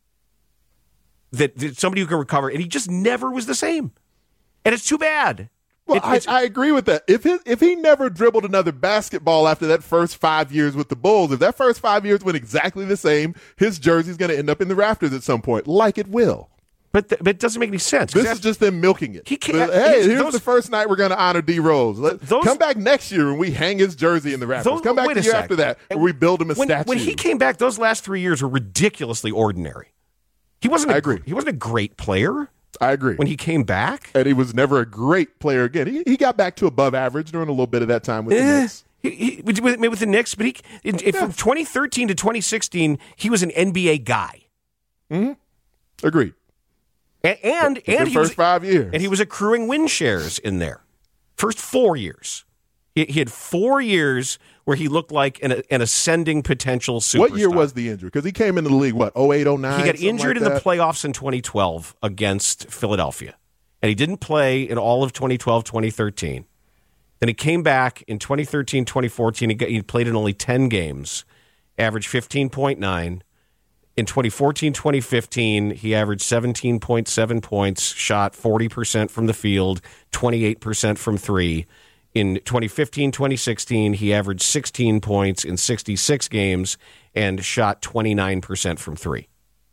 [SPEAKER 4] That, that somebody who can recover, and he just never was the same. And it's too bad.
[SPEAKER 9] Well,
[SPEAKER 4] It-
[SPEAKER 9] I,
[SPEAKER 4] it's-
[SPEAKER 9] I agree with that. If he, if he never dribbled another basketball after that first five years with the Bulls, if that first five years went exactly the same, his jersey's going to end up in the rafters at some point, like it will.
[SPEAKER 4] But, th- but it doesn't make any sense. 'cause
[SPEAKER 9] This is just them milking it.
[SPEAKER 4] He can't-
[SPEAKER 9] But, hey,
[SPEAKER 4] he's-
[SPEAKER 9] here's
[SPEAKER 4] those-
[SPEAKER 9] the first night we're going to honor D Rose. Let,
[SPEAKER 4] Those-
[SPEAKER 9] come back next year and we hang his jersey in the rafters.
[SPEAKER 4] Those-
[SPEAKER 9] come back
[SPEAKER 4] wait
[SPEAKER 9] the
[SPEAKER 4] a
[SPEAKER 9] year
[SPEAKER 4] sec.
[SPEAKER 9] after that and we build him a
[SPEAKER 4] when,
[SPEAKER 9] statue.
[SPEAKER 4] when he came back, those last three years were ridiculously ordinary. He wasn't. A,
[SPEAKER 9] I agree.
[SPEAKER 4] He wasn't a great player
[SPEAKER 9] I agree.
[SPEAKER 4] when he came back.
[SPEAKER 9] and he was never a great player again. He, he got back to above average during a little bit of that time with the
[SPEAKER 4] Eh,
[SPEAKER 9] Knicks.
[SPEAKER 4] He, he, with, with the Knicks, but he in, yeah. from twenty thirteen to twenty sixteen, he was an N B A guy.
[SPEAKER 9] Mm-hmm. Agreed.
[SPEAKER 4] And and,
[SPEAKER 9] the
[SPEAKER 4] and he
[SPEAKER 9] first
[SPEAKER 4] was,
[SPEAKER 9] five years,
[SPEAKER 4] and he was accruing win shares in there. First four years, he, he had four years where he looked like an, an ascending potential superstar.
[SPEAKER 9] What year was the injury? Because he came into the league, what, oh eight, oh nine?
[SPEAKER 4] He got injured
[SPEAKER 9] like
[SPEAKER 4] in
[SPEAKER 9] that?
[SPEAKER 4] the playoffs in twenty twelve against Philadelphia. And he didn't play in all of twenty twelve, twenty thirteen. Then he came back in twenty thirteen, twenty fourteen. He, got, he played in only ten games, averaged fifteen point nine. In twenty fourteen, twenty fifteen, he averaged seventeen point seven points, shot forty percent from the field, twenty-eight percent from three. In twenty fifteen, twenty sixteen, he averaged sixteen points in sixty-six games and shot twenty-nine percent from three.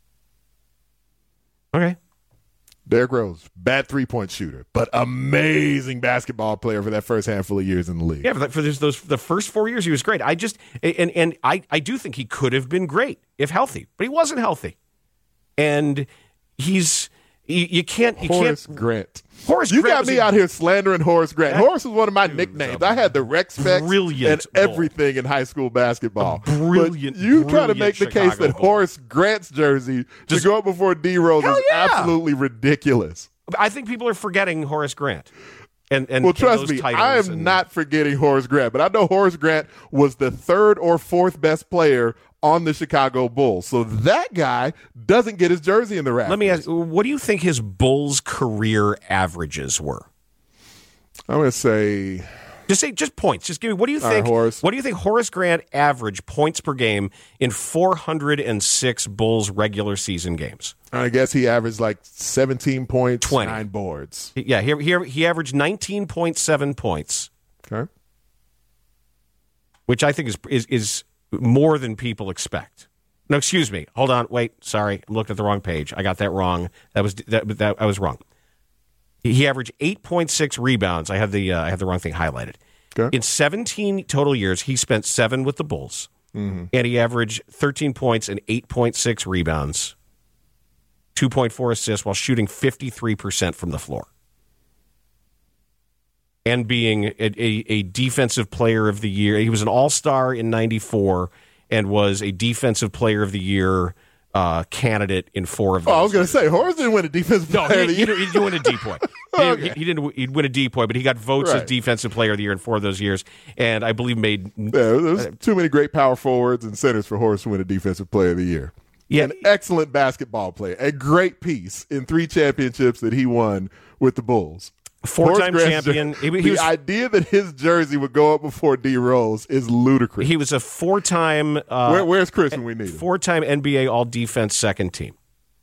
[SPEAKER 4] Okay.
[SPEAKER 9] Derrick Rose, bad three-point shooter, but amazing basketball player for that first handful of years in the league.
[SPEAKER 4] Yeah, for, for those, those the first four years, he was great. I just and and I, I do think he could have been great if healthy, but he wasn't healthy, and he's you, you can't you
[SPEAKER 9] Horace
[SPEAKER 4] can't
[SPEAKER 9] Grant.
[SPEAKER 4] Horace
[SPEAKER 9] you
[SPEAKER 4] Grant
[SPEAKER 9] got me
[SPEAKER 4] a,
[SPEAKER 9] out here slandering Horace Grant.
[SPEAKER 4] That,
[SPEAKER 9] Horace was one of my nicknames. I had the rec specs
[SPEAKER 4] brilliant
[SPEAKER 9] and everything in high school basketball.
[SPEAKER 4] A brilliant,
[SPEAKER 9] but you
[SPEAKER 4] kind
[SPEAKER 9] of make the
[SPEAKER 4] Chicago
[SPEAKER 9] case that
[SPEAKER 4] Bull.
[SPEAKER 9] Horace Grant's jersey
[SPEAKER 4] Just,
[SPEAKER 9] to go up before D Rose is
[SPEAKER 4] yeah.
[SPEAKER 9] absolutely ridiculous.
[SPEAKER 4] I think people are forgetting Horace Grant. And, and
[SPEAKER 9] well, trust
[SPEAKER 4] and those
[SPEAKER 9] me,
[SPEAKER 4] titles
[SPEAKER 9] I am
[SPEAKER 4] and,
[SPEAKER 9] not forgetting Horace Grant, but I know Horace Grant was the third or fourth best player on the Chicago Bulls. So that guy doesn't get his jersey in the rafters.
[SPEAKER 4] Let me ask, what do you think his Bulls career averages were?
[SPEAKER 9] I'm going to say...
[SPEAKER 4] Just say just points. Just give me. What do you think?
[SPEAKER 9] Right, Horace.
[SPEAKER 4] What do you think Horace Grant averaged points per game in four hundred six Bulls regular season games?
[SPEAKER 9] I guess he averaged like seventeen points,
[SPEAKER 4] twenty
[SPEAKER 9] nine boards.
[SPEAKER 4] Yeah, he he, he averaged nineteen point seven points.
[SPEAKER 9] Okay,
[SPEAKER 4] which I think is is is more than people expect. No, excuse me. Hold on. Wait. Sorry, I'm looking at the wrong page. I got that wrong. That was that. that I was wrong. He averaged eight point six rebounds. I have the uh, I have the wrong thing highlighted.
[SPEAKER 9] Okay.
[SPEAKER 4] In seventeen total years, he spent seven with the Bulls,
[SPEAKER 9] mm-hmm.
[SPEAKER 4] and he averaged thirteen points and eight point six rebounds, two point four assists, while shooting fifty-three percent from the floor, and being a, a, a defensive player of the year. He was an All-Star in ninety-four and was a defensive player of the year Uh, candidate in four of those.
[SPEAKER 9] Oh, I was going to say, Horace didn't win a defensive
[SPEAKER 4] no,
[SPEAKER 9] player
[SPEAKER 4] he,
[SPEAKER 9] of the
[SPEAKER 4] he,
[SPEAKER 9] year.
[SPEAKER 4] he didn't win a depoy.
[SPEAKER 9] Okay.
[SPEAKER 4] he, he didn't he'd win a depoy, but he got votes
[SPEAKER 9] Right.
[SPEAKER 4] as defensive player of the year in four of those years, and I believe made
[SPEAKER 9] Yeah, there's too many great power forwards and centers for Horace to win a defensive player of the year.
[SPEAKER 4] Yeah.
[SPEAKER 9] An excellent basketball player, a great piece in three championships that he won with the Bulls.
[SPEAKER 4] four-time
[SPEAKER 9] Horace Grant's
[SPEAKER 4] champion.
[SPEAKER 9] jer-
[SPEAKER 4] He, he
[SPEAKER 9] the
[SPEAKER 4] was,
[SPEAKER 9] idea that his jersey would go up before D Rose is ludicrous.
[SPEAKER 4] he was a four-time uh,
[SPEAKER 9] Where, where's Chris when we need him?
[SPEAKER 4] four-time N B A All-Defense second team.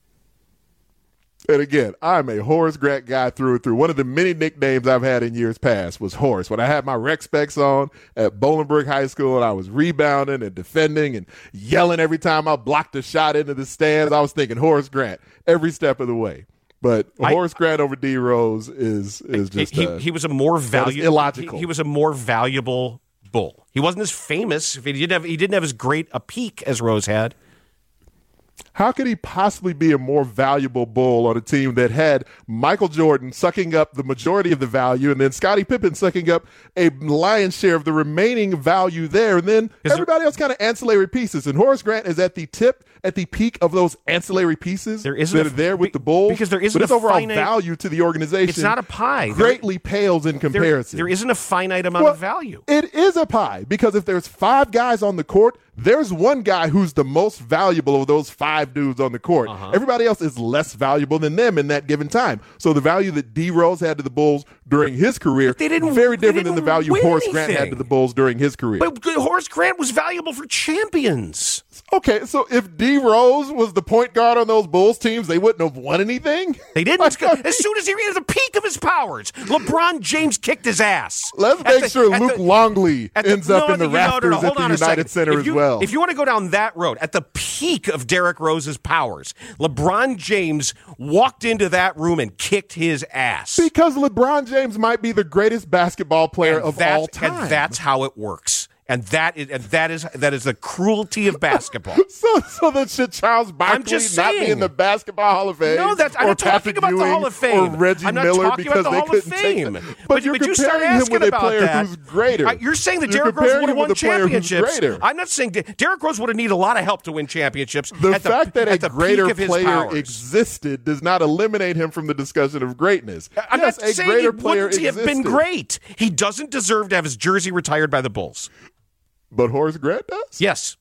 [SPEAKER 9] And again, I'm a Horace Grant guy through and through. One of the many nicknames I've had in years past was Horace. When I had my rec specs on at Bolingbrook High School and I was rebounding and defending and yelling every time I blocked a shot into the stands, I was thinking Horace Grant every step of the way. But
[SPEAKER 4] I,
[SPEAKER 9] Horace Grant over D Rose is is just
[SPEAKER 4] he,
[SPEAKER 9] uh,
[SPEAKER 4] he was a more valuable
[SPEAKER 9] illogical.
[SPEAKER 4] He, he was a more valuable Bull. He wasn't as famous. He didn't have he didn't have as great a peak as Rose had.
[SPEAKER 9] How could he possibly be a more valuable Bull on a team that had Michael Jordan sucking up the majority of the value and then Scottie Pippen sucking up a lion's share of the remaining value there, and then
[SPEAKER 4] Is
[SPEAKER 9] everybody
[SPEAKER 4] there,
[SPEAKER 9] else kind of ancillary pieces? And Horace Grant is at the tip, at the peak of those ancillary pieces
[SPEAKER 4] there isn't
[SPEAKER 9] that
[SPEAKER 4] a,
[SPEAKER 9] are there with the Bulls.
[SPEAKER 4] Because there isn't
[SPEAKER 9] but its
[SPEAKER 4] a
[SPEAKER 9] overall
[SPEAKER 4] finite,
[SPEAKER 9] value to the organization.
[SPEAKER 4] It's not a pie.
[SPEAKER 9] Greatly
[SPEAKER 4] there,
[SPEAKER 9] pales in comparison.
[SPEAKER 4] There, there isn't a finite amount
[SPEAKER 9] well,
[SPEAKER 4] of value.
[SPEAKER 9] It is a pie because if there's five guys on the court, there's one guy who's the most valuable of those five dudes on the court.
[SPEAKER 4] Uh-huh.
[SPEAKER 9] Everybody else is less valuable than them in that given time. So the value that D Rose had to the Bulls during his career
[SPEAKER 4] they didn't,
[SPEAKER 9] very
[SPEAKER 4] they
[SPEAKER 9] different
[SPEAKER 4] didn't
[SPEAKER 9] than the value
[SPEAKER 4] win
[SPEAKER 9] Horace
[SPEAKER 4] anything.
[SPEAKER 9] Grant had to the Bulls during his career.
[SPEAKER 4] But Horace Grant was valuable for champions.
[SPEAKER 9] Okay, so if D Rose was the point guard on those Bulls teams, they wouldn't have won anything?
[SPEAKER 4] They didn't. As soon as he reached the peak of his powers, LeBron James kicked his ass.
[SPEAKER 9] Let's
[SPEAKER 4] At
[SPEAKER 9] make
[SPEAKER 4] the,
[SPEAKER 9] sure Luke
[SPEAKER 4] the,
[SPEAKER 9] Longley
[SPEAKER 4] the,
[SPEAKER 9] ends up
[SPEAKER 4] no,
[SPEAKER 9] in the
[SPEAKER 4] no, no,
[SPEAKER 9] rafters
[SPEAKER 4] no, no,
[SPEAKER 9] at
[SPEAKER 4] hold
[SPEAKER 9] the
[SPEAKER 4] on a
[SPEAKER 9] United
[SPEAKER 4] second.
[SPEAKER 9] Center
[SPEAKER 4] if you,
[SPEAKER 9] as well.
[SPEAKER 4] If you want to go down that road, at the peak of Derrick Rose's powers, LeBron James walked into that room and kicked his ass.
[SPEAKER 9] Because LeBron James might be the greatest basketball player
[SPEAKER 4] and
[SPEAKER 9] of
[SPEAKER 4] that,
[SPEAKER 9] all time.
[SPEAKER 4] And that's how it works. And that is and that is that is the cruelty of basketball.
[SPEAKER 9] so, so then should Charles Barkley not be in the Basketball Hall of Fame?
[SPEAKER 4] No, that's I'm not talking
[SPEAKER 9] Patrick
[SPEAKER 4] about
[SPEAKER 9] Ewing
[SPEAKER 4] the Hall of Fame.
[SPEAKER 9] Or Reggie
[SPEAKER 4] I'm not
[SPEAKER 9] Miller
[SPEAKER 4] talking
[SPEAKER 9] because
[SPEAKER 4] about the
[SPEAKER 9] they
[SPEAKER 4] Hall of
[SPEAKER 9] couldn't take
[SPEAKER 4] Fame.
[SPEAKER 9] the, but,
[SPEAKER 4] but
[SPEAKER 9] you're
[SPEAKER 4] but you start
[SPEAKER 9] comparing him
[SPEAKER 4] asking
[SPEAKER 9] with a
[SPEAKER 4] about
[SPEAKER 9] player
[SPEAKER 4] that.
[SPEAKER 9] who's greater.
[SPEAKER 4] Uh, you're saying that
[SPEAKER 9] You're
[SPEAKER 4] Derrick Rose
[SPEAKER 9] comparing
[SPEAKER 4] would have
[SPEAKER 9] him
[SPEAKER 4] won
[SPEAKER 9] with a player who's
[SPEAKER 4] championships.
[SPEAKER 9] greater.
[SPEAKER 4] I'm not saying Derrick Rose would have needed a lot of help to win championships.
[SPEAKER 9] The
[SPEAKER 4] at
[SPEAKER 9] fact
[SPEAKER 4] the,
[SPEAKER 9] that
[SPEAKER 4] at
[SPEAKER 9] a
[SPEAKER 4] the
[SPEAKER 9] greater
[SPEAKER 4] peak of his
[SPEAKER 9] player
[SPEAKER 4] powers.
[SPEAKER 9] existed does not eliminate him from the discussion of greatness.
[SPEAKER 4] I'm
[SPEAKER 9] yes,
[SPEAKER 4] not
[SPEAKER 9] a
[SPEAKER 4] saying
[SPEAKER 9] greater
[SPEAKER 4] he
[SPEAKER 9] player
[SPEAKER 4] wouldn't have been
[SPEAKER 9] existed.
[SPEAKER 4] great. He doesn't deserve to have his jersey retired by the Bulls.
[SPEAKER 9] But Horace Grant does?
[SPEAKER 4] Yes.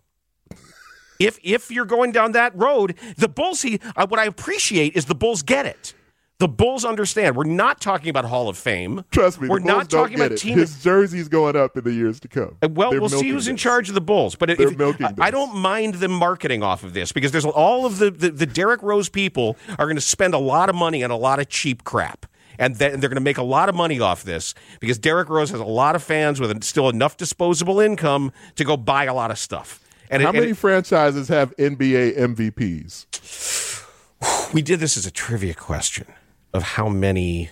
[SPEAKER 4] If if you're going down that road, the Bulls, he, uh, what I appreciate is the Bulls get it. The Bulls understand. We're not talking about Hall of Fame.
[SPEAKER 9] Trust me,
[SPEAKER 4] we're
[SPEAKER 9] the Bulls
[SPEAKER 4] not
[SPEAKER 9] don't
[SPEAKER 4] talking
[SPEAKER 9] get
[SPEAKER 4] about
[SPEAKER 9] it.
[SPEAKER 4] team.
[SPEAKER 9] His jersey's going up in the years to come.
[SPEAKER 4] Uh, Well,
[SPEAKER 9] They're
[SPEAKER 4] we'll see
[SPEAKER 9] milking
[SPEAKER 4] who's in
[SPEAKER 9] this.
[SPEAKER 4] charge of the Bulls. But
[SPEAKER 9] They're
[SPEAKER 4] if,
[SPEAKER 9] milking
[SPEAKER 4] I,
[SPEAKER 9] this.
[SPEAKER 4] I don't mind them marketing off of this because there's all of the the, the Derrick Rose people are going to spend a lot of money on a lot of cheap crap. And then they're going to make a lot of money off this because Derrick Rose has a lot of fans with still enough disposable income to go buy a lot of stuff. And
[SPEAKER 9] How
[SPEAKER 4] it,
[SPEAKER 9] many
[SPEAKER 4] and
[SPEAKER 9] franchises have N B A M V Ps?
[SPEAKER 4] it, we did this as a trivia question of how many,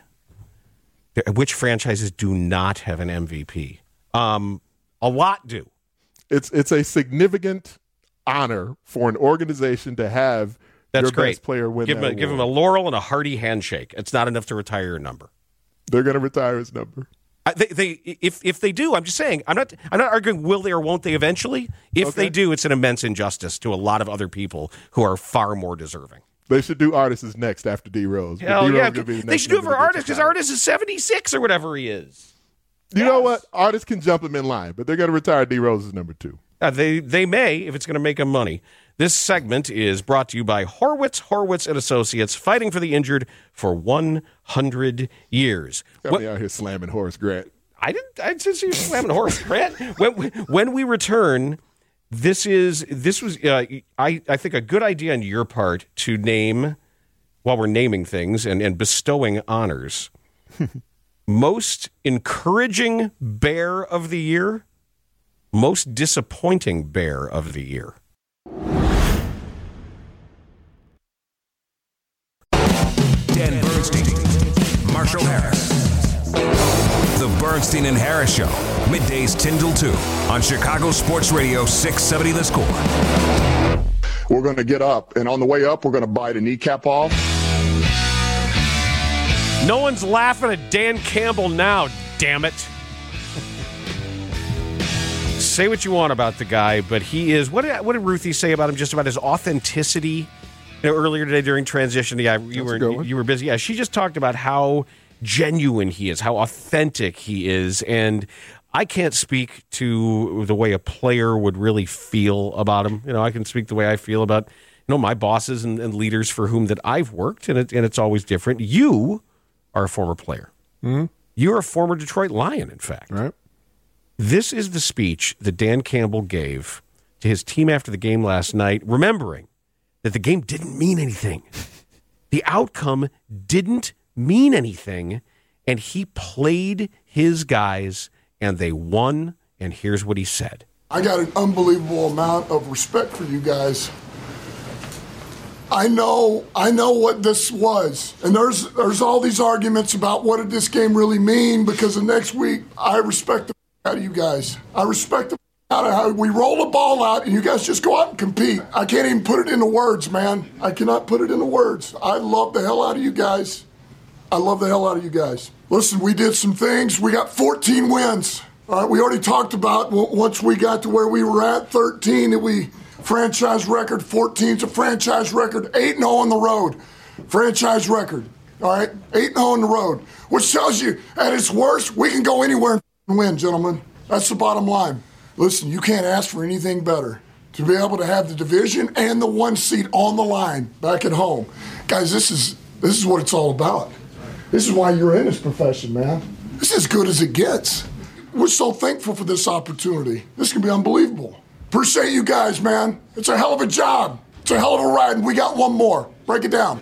[SPEAKER 4] which franchises do not have an M V P? Um, a lot do.
[SPEAKER 9] It's it's a significant honor for an organization to have
[SPEAKER 4] That's
[SPEAKER 9] your
[SPEAKER 4] great.
[SPEAKER 9] best player win
[SPEAKER 4] give
[SPEAKER 9] that
[SPEAKER 4] him, a, give him a
[SPEAKER 9] award.
[SPEAKER 4] laurel and a hearty handshake. It's not enough to retire your number.
[SPEAKER 9] They're going to retire his number.
[SPEAKER 4] I, they, they, if if they do, I'm just saying. I'm not. I'm not arguing will they or won't they eventually. If
[SPEAKER 9] Okay.
[SPEAKER 4] they do, it's an immense injustice to a lot of other people who are far more deserving.
[SPEAKER 9] They should do Artists next after D Rose. But
[SPEAKER 4] Hell
[SPEAKER 9] D-Rose
[SPEAKER 4] yeah,
[SPEAKER 9] gonna be the
[SPEAKER 4] they
[SPEAKER 9] next
[SPEAKER 4] should do it
[SPEAKER 9] number
[SPEAKER 4] for
[SPEAKER 9] to get
[SPEAKER 4] Artist because
[SPEAKER 9] retired.
[SPEAKER 4] Artist is seventy-six or whatever he is.
[SPEAKER 9] You know what? Artists can jump him in line, but they're going to retire D Rose as number two.
[SPEAKER 4] Uh, they they may if it's going to make them money. This segment is brought to you by Horwitz, Horwitz and Associates, fighting for the injured for one hundred years.
[SPEAKER 9] Got
[SPEAKER 4] What-
[SPEAKER 9] me out here slamming Horace Grant.
[SPEAKER 4] I didn't. I didn't see you slamming a horse, Grant. When, when we return, this is this was uh, I I think a good idea on your part to name while we're naming things and, and bestowing honors. Most encouraging bear of the year, most disappointing bear of the year.
[SPEAKER 1] Dan Bernstein, Marshall Harris. The Bernstein and Harris Show, middays ten till two on Chicago Sports Radio six seventy The Score.
[SPEAKER 10] We're going to get up, and on the way up, we're going to bite a kneecap off.
[SPEAKER 4] No one's laughing at Dan Campbell now, damn it. Say what you want about the guy, but he is, what did, what did Ruthie say about him, just about his authenticity? You know, earlier today during transition, yeah, you
[SPEAKER 9] That's a good
[SPEAKER 4] were
[SPEAKER 9] one.
[SPEAKER 4] you were busy. Yeah, she just talked about how genuine he is, how authentic he is, and I can't speak to the way a player would really feel about him. You know, I can speak the way I feel about, you know, my bosses and, and leaders for whom that I've worked, and it, and it's always different. You are a former player.
[SPEAKER 9] Mm-hmm.
[SPEAKER 4] You're a former Detroit Lion, in fact.
[SPEAKER 9] Right.
[SPEAKER 4] This is the speech that Dan Campbell gave to his team after the game last night, remembering that the game didn't mean anything. The outcome didn't mean anything, and he played his guys, and they won, and here's what he said.
[SPEAKER 11] I got an unbelievable amount of respect for you guys. I know, I know what this was, and there's there's all these arguments about what did this game really mean, because the next week I respect the out of you guys. I respect the out of how we roll the ball out and you guys just go out and compete. I can't even put it into words, man. I cannot put it into words. I love the hell out of you guys. I love the hell out of you guys. Listen, we did some things. We got fourteen wins. All right, we already talked about w- once we got to where we were at, thirteen, that we franchise record, fourteen's a franchise record, eight and oh on the road. Franchise record, all right? eight and oh on the road, which tells you at its worst, we can go anywhere and win, gentlemen. That's the bottom line. Listen, you can't ask for anything better. To be able to have the division and the one seat on the line back at home. Guys, this is this is what it's all about. This is why you're in this profession, man. This is as good as it gets. We're so thankful for this opportunity. This can be unbelievable. Appreciate you guys, man. It's a hell of a job. It's a hell of a ride, and we got one more. Break it down.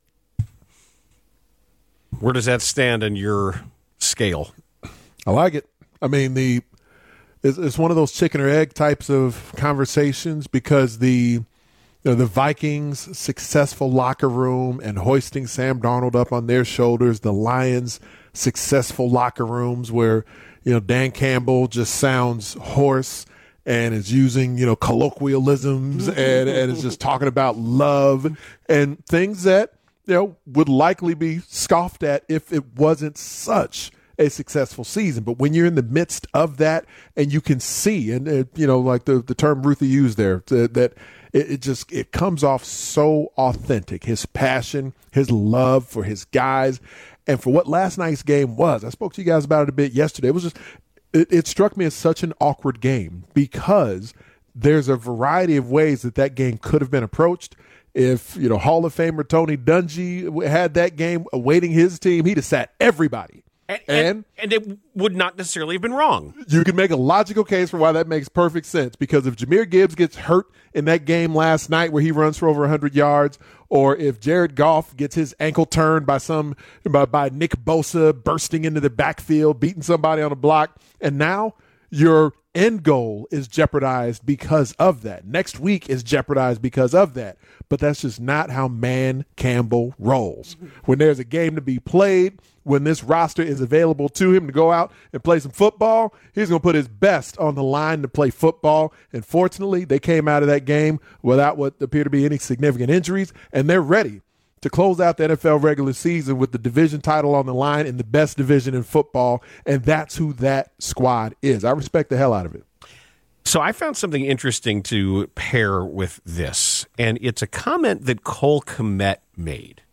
[SPEAKER 4] Where does that stand on your scale?
[SPEAKER 9] I like it. I mean, the it's, it's one of those chicken or egg types of conversations because the you know, the Vikings' successful locker room and hoisting Sam Darnold up on their shoulders, the Lions' successful locker rooms where, you know, Dan Campbell just sounds hoarse and is using, you know, colloquialisms and, and is just talking about love and things that, you know, would likely be scoffed at if it wasn't such a successful season. But when you're in the midst of that and you can see, and, uh, you know, like the, the term Ruthie used there, to, that it, it just, it comes off so authentic, his passion, his love for his guys, and for what last night's game was. I spoke to you guys about it a bit yesterday. It was just, it, it struck me as such an awkward game because there's a variety of ways that that game could have been approached. If, you know, Hall of Famer Tony Dungy had that game awaiting his team, he'd have sat everybody.
[SPEAKER 4] And, and, and it would not necessarily have been wrong.
[SPEAKER 9] You can make a logical case for why that makes perfect sense, because if Jahmyr Gibbs gets hurt in that game last night where he runs for over one hundred yards, or if Jared Goff gets his ankle turned by some by, by Nick Bosa bursting into the backfield, beating somebody on the block, and now your end goal is jeopardized because of that. Next week is jeopardized because of that. But that's just not how Man Campbell rolls. When there's a game to be played, when this roster is available to him to go out and play some football, he's going to put his best on the line to play football. And fortunately, they came out of that game without what appear to be any significant injuries, and they're ready to close out the N F L regular season with the division title on the line in the best division in football, and that's who that squad is. I respect the hell out of it.
[SPEAKER 4] So I found something interesting to pair with this, and it's a comment that Cole Kmet made.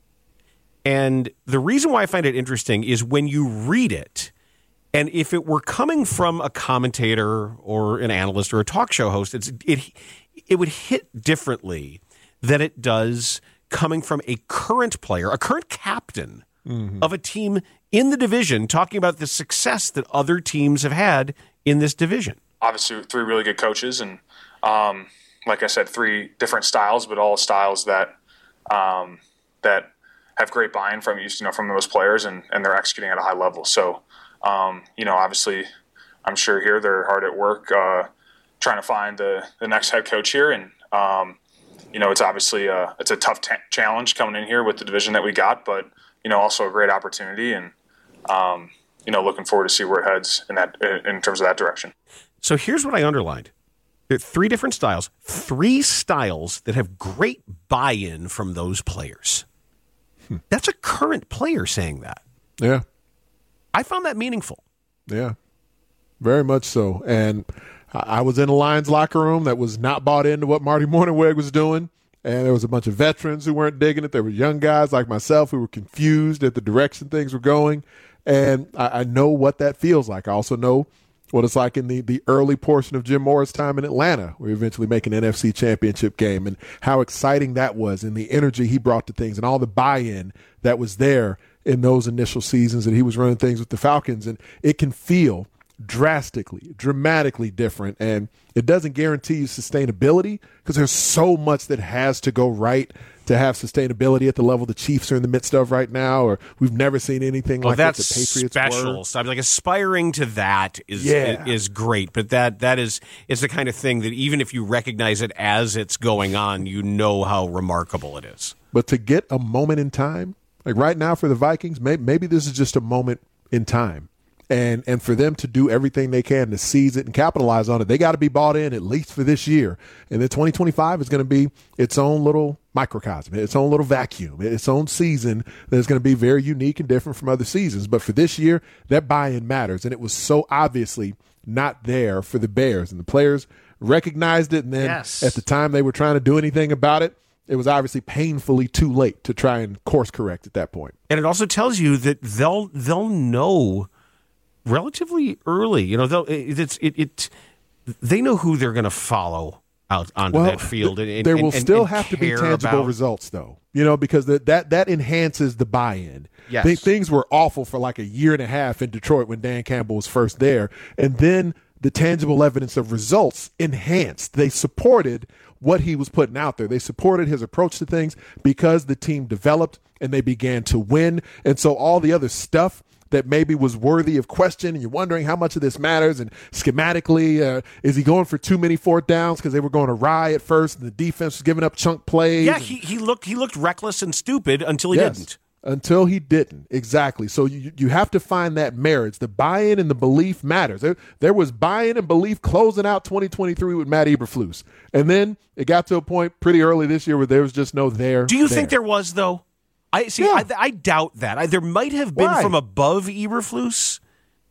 [SPEAKER 4] And the reason why I find it interesting is when you read it, and if it were coming from a commentator or an analyst or a talk show host, it's, it it would hit differently than it does coming from a current player, a current captain mm-hmm. of a team in the division, talking about the success that other teams have had in this division.
[SPEAKER 12] Obviously, three really good coaches, and um, like I said, three different styles, but all styles that um, that have great buy-in from you know from those players, and, and they're executing at a high level. So, um, you know, obviously, I'm sure here they're hard at work uh, trying to find the, the next head coach here, and um, you know, it's obviously a, it's a tough t- challenge coming in here with the division that we got, but you know, also a great opportunity, and um, you know, looking forward to see where it heads in that in terms of that direction.
[SPEAKER 4] So here's what I underlined. There are three different styles, three styles that have great buy-in from those players. Hmm. That's a current player saying that.
[SPEAKER 9] Yeah.
[SPEAKER 4] I found that meaningful.
[SPEAKER 9] Yeah, very much so. And I was in a Lions locker room that was not bought into what Marty Mornhinweg was doing. And there was a bunch of veterans who weren't digging it. There were young guys like myself who were confused at the direction things were going. And I, I know what that feels like. I also know what it's like in the, the early portion of Jim Mora's time in Atlanta, where he eventually make an N F C championship game, and how exciting that was, and the energy he brought to things, and all the buy-in that was there in those initial seasons that he was running things with the Falcons. And it can feel drastically, dramatically different, and it doesn't guarantee you sustainability because there's so much that has to go right to have sustainability at the level the Chiefs are in the midst of right now, or we've never seen anything
[SPEAKER 4] well,
[SPEAKER 9] like
[SPEAKER 4] that's
[SPEAKER 9] what the Patriots
[SPEAKER 4] special.
[SPEAKER 9] were.
[SPEAKER 4] So I'm like aspiring to that is
[SPEAKER 9] yeah.
[SPEAKER 4] is great, but that that is is the kind of thing that even if you recognize it as it's going on, you know how remarkable it is.
[SPEAKER 9] But to get a moment in time, like right now for the Vikings, maybe, maybe this is just a moment in time. And and for them to do everything they can to seize it and capitalize on it, they got to be bought in at least for this year. And then twenty twenty-five is going to be its own little microcosm, its own little vacuum, its own season that's going to be very unique and different from other seasons. But for this year, that buy-in matters. And it was so obviously not there for the Bears. And the players recognized it. And then
[SPEAKER 4] yes.
[SPEAKER 9] at the time they were trying to do anything about it, it was obviously painfully too late to try and course correct at that point.
[SPEAKER 4] And it also tells you that they'll they'll know relatively early, you know, they'll it's it, it they know who they're going to follow out onto
[SPEAKER 9] well,
[SPEAKER 4] that field. And,
[SPEAKER 9] there will
[SPEAKER 4] and,
[SPEAKER 9] still
[SPEAKER 4] and
[SPEAKER 9] have to be tangible
[SPEAKER 4] about...
[SPEAKER 9] results, though, you know, because that that, that enhances the buy-in.
[SPEAKER 4] Yes.
[SPEAKER 9] Th- things were awful for like a year and a half in Detroit when Dan Campbell was first there, and then the tangible evidence of results enhanced. They supported what he was putting out there. They supported his approach to things because the team developed and they began to win, and so all the other stuff that maybe was worthy of question, and you're wondering how much of this matters, and schematically, uh, is he going for too many fourth downs because they were going awry at first, and the defense was giving up chunk plays?
[SPEAKER 4] Yeah,
[SPEAKER 9] and,
[SPEAKER 4] he, he looked he looked reckless and stupid until he
[SPEAKER 9] yes.
[SPEAKER 4] didn't.
[SPEAKER 9] Until he didn't. Exactly. So you you have to find that marriage. The buy-in and the belief matters. There, there was buy-in and belief closing out twenty twenty-three with Matt Eberflus. And then it got to a point pretty early this year where there was just no there.
[SPEAKER 4] Do you
[SPEAKER 9] there.
[SPEAKER 4] think there was, though? I see.
[SPEAKER 9] Yeah.
[SPEAKER 4] I, I doubt that. I, there might have been
[SPEAKER 9] Why?
[SPEAKER 4] from above Eberflus.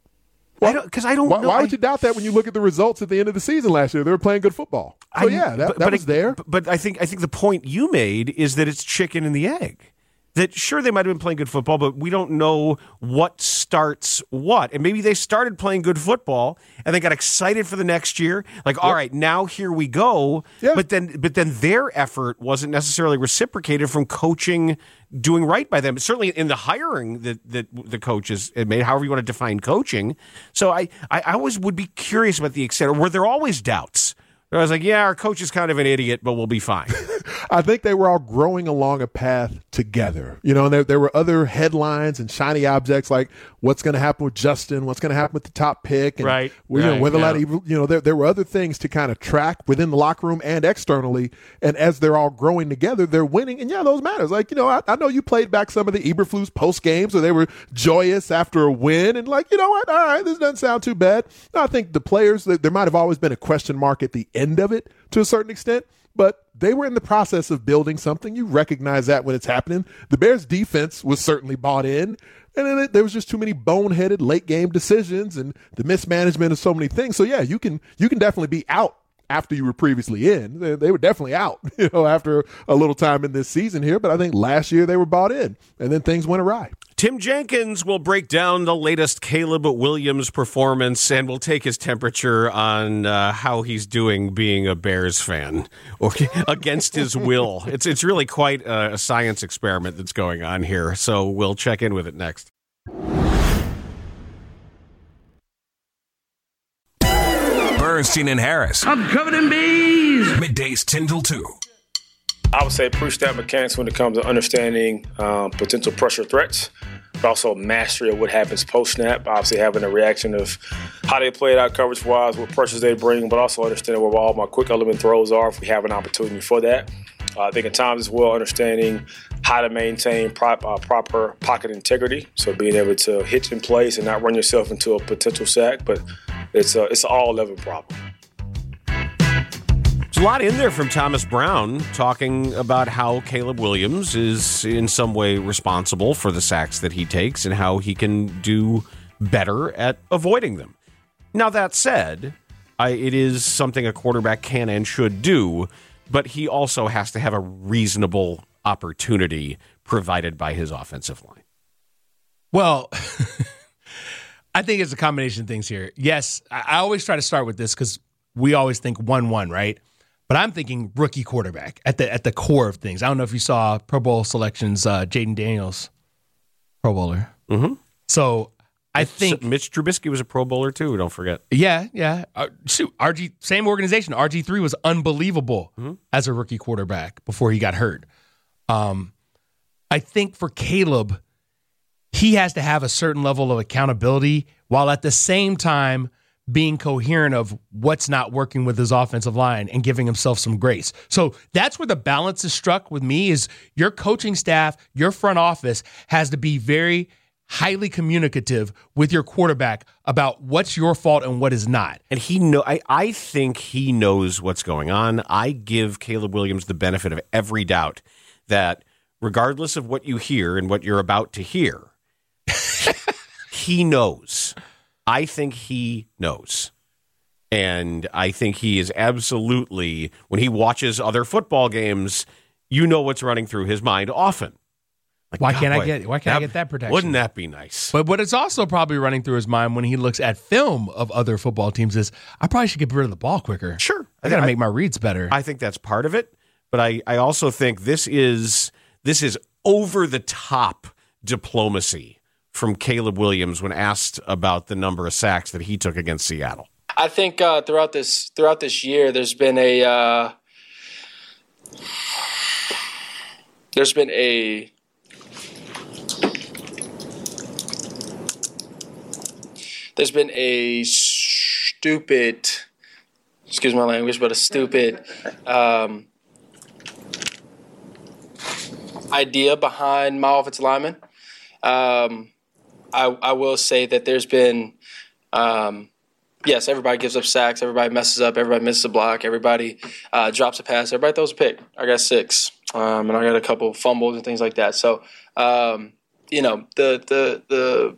[SPEAKER 4] Because I, I don't
[SPEAKER 9] why,
[SPEAKER 4] know.
[SPEAKER 9] Why
[SPEAKER 4] I,
[SPEAKER 9] would you doubt that when you look at the results at the end of the season last year? They were playing good football. So,
[SPEAKER 4] I,
[SPEAKER 9] yeah, that,
[SPEAKER 4] but,
[SPEAKER 9] that
[SPEAKER 4] but
[SPEAKER 9] was
[SPEAKER 4] I,
[SPEAKER 9] there.
[SPEAKER 4] But I think I think the point you made is that it's chicken and the egg. That sure they might have been playing good football, but we don't know what starts what. And maybe they started playing good football and they got excited for the next year. Like, yep. all right, now here we go.
[SPEAKER 9] Yeah.
[SPEAKER 4] But then but then their effort wasn't necessarily reciprocated from coaching doing right by them. Certainly in the hiring that, that the coaches made, however you want to define coaching. So I, I always would be curious about the extent. Were there always doubts? I was like, yeah, our coach is kind of an idiot, but we'll be fine.
[SPEAKER 9] I think they were all growing along a path together. You know, and there, there were other headlines and shiny objects like what's going to happen with Justin, what's going to happen with the top pick. And,
[SPEAKER 4] right.
[SPEAKER 9] You know,
[SPEAKER 4] right,
[SPEAKER 9] whether
[SPEAKER 4] yeah.
[SPEAKER 9] or not, you know, there, there were other things to kind of track within the locker room and externally. And as they're all growing together, they're winning. And, yeah, those matters. Like, you know, I, I know you played back some of the Eberflus post games where they were joyous after a win. And, like, you know what? All right, this doesn't sound too bad. I think the players, there might have always been a question mark at the end of it to a certain extent, but they were in the process of building something. You recognize that when it's happening. The Bears defense was certainly bought in, and then it, there was just too many boneheaded late game decisions and the mismanagement of so many things. So yeah, you can you can definitely be out after you were previously in. They, they were definitely out, you know, after a little time in this season here. But I think last year they were bought in, and then things went awry.
[SPEAKER 4] Tim Jenkins will break down the latest Caleb Williams performance and will take his temperature on uh, how he's doing being a Bears fan or against his will. It's it's really quite a, a science experiment that's going on here. So we'll check in with it next.
[SPEAKER 1] Bernstein and Harris.
[SPEAKER 13] I'm covered in bees.
[SPEAKER 1] Middays ten till two.
[SPEAKER 14] I would say pre-snap mechanics when it comes to understanding um, potential pressure threats, but also mastery of what happens post-snap, obviously having a reaction of how they play it out coverage-wise, what pressures they bring, but also understanding where all my quick element throws are if we have an opportunity for that. Uh, I think at times as well understanding how to maintain prop, uh, proper pocket integrity, so being able to hit in place and not run yourself into a potential sack, but it's a, it's an all-level problem.
[SPEAKER 4] There's a lot in there from Thomas Brown talking about how Caleb Williams is in some way responsible for the sacks that he takes and how he can do better at avoiding them. Now, that said, I, it is something a quarterback can and should do, but he also has to have a reasonable opportunity provided by his offensive line.
[SPEAKER 7] Well, I think it's a combination of things here. Yes, I always try to start with this because we always think one one, right? But I'm thinking rookie quarterback at the at the core of things. I don't know if you saw Pro Bowl selections, uh, Jaden Daniels, Pro Bowler.
[SPEAKER 4] Mm-hmm.
[SPEAKER 7] So I think
[SPEAKER 4] Mitch Trubisky was a Pro Bowler too. Don't forget.
[SPEAKER 7] Yeah, yeah. Uh, shoot, R G same organization. R G three was unbelievable mm-hmm. as a rookie quarterback before he got hurt. Um, I think for Caleb, he has to have a certain level of accountability while at the same time being coherent of what's not working with his offensive line and giving himself some grace. So that's where the balance is struck with me is your coaching staff, your front office has to be very highly communicative with your quarterback about what's your fault and what is not.
[SPEAKER 4] And he know I, I think he knows what's going on. I give Caleb Williams the benefit of every doubt that regardless of what you hear and what you're about to hear, he knows. I think he knows. And I think he is absolutely, when he watches other football games, you know what's running through his mind often. Like,
[SPEAKER 7] why
[SPEAKER 4] God,
[SPEAKER 7] can't
[SPEAKER 4] boy,
[SPEAKER 7] I get why can't
[SPEAKER 4] that,
[SPEAKER 7] I get that protection?
[SPEAKER 4] Wouldn't that be nice?
[SPEAKER 7] But what it's also probably running through his mind when he looks at film of other football teams is I probably should get rid of the ball quicker.
[SPEAKER 4] Sure.
[SPEAKER 7] I gotta I, make my reads better.
[SPEAKER 4] I think that's part of it. But I, I also think this is this is over the top diplomacy from Caleb Williams when asked about the number of sacks that he took against Seattle.
[SPEAKER 14] I think uh, throughout this throughout this year, there's been a uh, there's been a there's been a stupid, excuse my language, but a stupid. Um,
[SPEAKER 13] idea behind my offensive linemen. Um, I, I will say that there's been, um, yes, everybody gives up sacks, everybody messes up, everybody misses a block, everybody uh, drops a pass, everybody throws a pick. I got six, um, and I got a couple fumbles and things like that. So, um, you know, the the the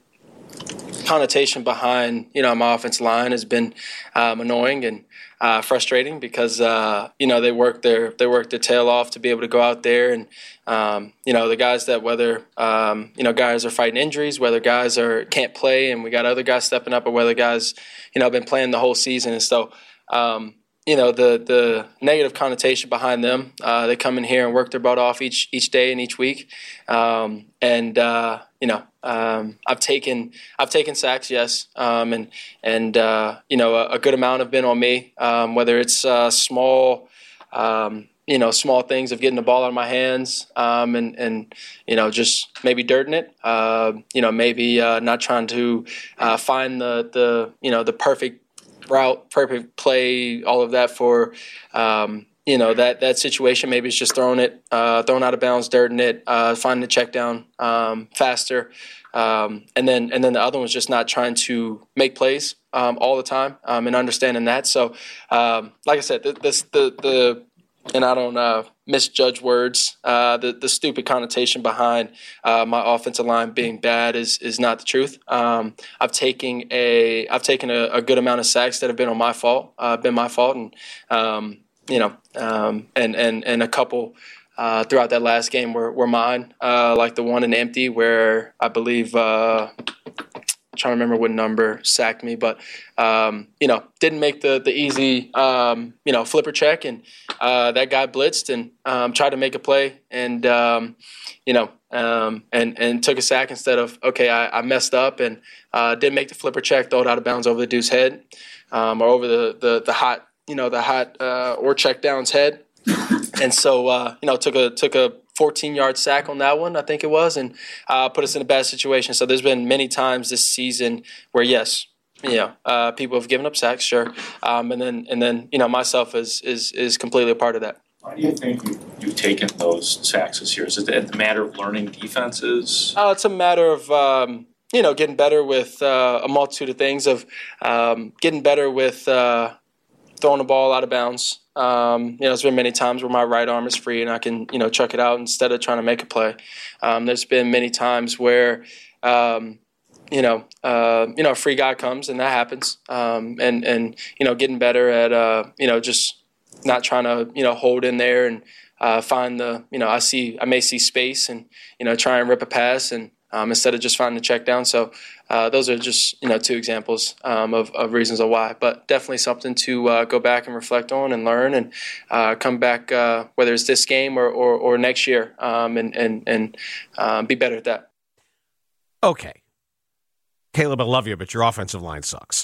[SPEAKER 13] connotation behind, you know, my offensive line has been um, annoying and uh, frustrating because, uh, you know, they work their they work their tail off to be able to go out there and, um, you know, the guys that whether, um, you know, guys are fighting injuries, whether guys are can't play and we got other guys stepping up or whether guys, you know, been playing the whole season. And so, um, you know, the the negative connotation behind them, uh, they come in here and work their butt off each each day and each week. Um, and, uh, you know, um, I've taken I've taken sacks, yes, um, and and uh, you know a, a good amount have been on me. Um, whether it's uh, small, um, you know, small things of getting the ball out of my hands, um, and and you know just maybe dirting it. Uh, you know, maybe uh, not trying to uh, find the the you know the perfect route, perfect play, all of that for. Um, You know, that, that situation, maybe it's just throwing it, uh, throwing out of bounds, dirting it, uh, finding the check down um, faster. Um, and then and then the other one's just not trying to make plays um, all the time um, and understanding that. So, um, like I said, the, this, the, the and I don't uh, misjudge words, uh, the, the stupid connotation behind uh, my offensive line being bad is is not the truth. Um, I've taken a I've taken a, a good amount of sacks that have been on my fault, uh, been my fault, and um, you know, um, and, and, and a couple uh, throughout that last game were, were mine, uh, like the one in empty where I believe, uh, I'm trying to remember what number sacked me, but, um, you know, didn't make the, the easy, um, you know, flipper check. And uh, that guy blitzed and um, tried to make a play and, um, you know, um, and, and took a sack instead of, okay, I, I messed up and uh, didn't make the flipper check, throw it out of bounds over the dude's head um, or over the, the, the hot, you know, the hot uh, or check down's head. And so, uh, you know, took a took a fourteen-yard sack on that one, I think it was, and uh, put us in a bad situation. So there's been many times this season where, yes, you know, uh, people have given up sacks, sure. Um, and then, and then, you know, myself is is is completely a part of that.
[SPEAKER 15] Why do you think you've taken those sacks this year? Is it a matter of learning defenses?
[SPEAKER 13] Uh, it's a matter of, um, you know, getting better with uh, a multitude of things, of um, getting better with uh, – throwing the ball out of bounds. Um, you know, there's been many times where my right arm is free and I can, you know, chuck it out instead of trying to make a play. Um, there's been many times where, um, you know, uh, you know, a free guy comes and that happens. Um, and, and, you know, getting better at, uh, you know, just not trying to, you know, hold in there and uh, find the, you know, I see, I may see space and, you know, try and rip a pass and um, instead of just finding the check down. So, Uh, those are just, you know, two examples um, of, of reasons of why, but definitely something to uh, go back and reflect on and learn and uh, come back, uh, whether it's this game or, or, or next year, um, and and and um, be better at that.
[SPEAKER 4] Okay, Caleb, I love you, but your offensive line sucks,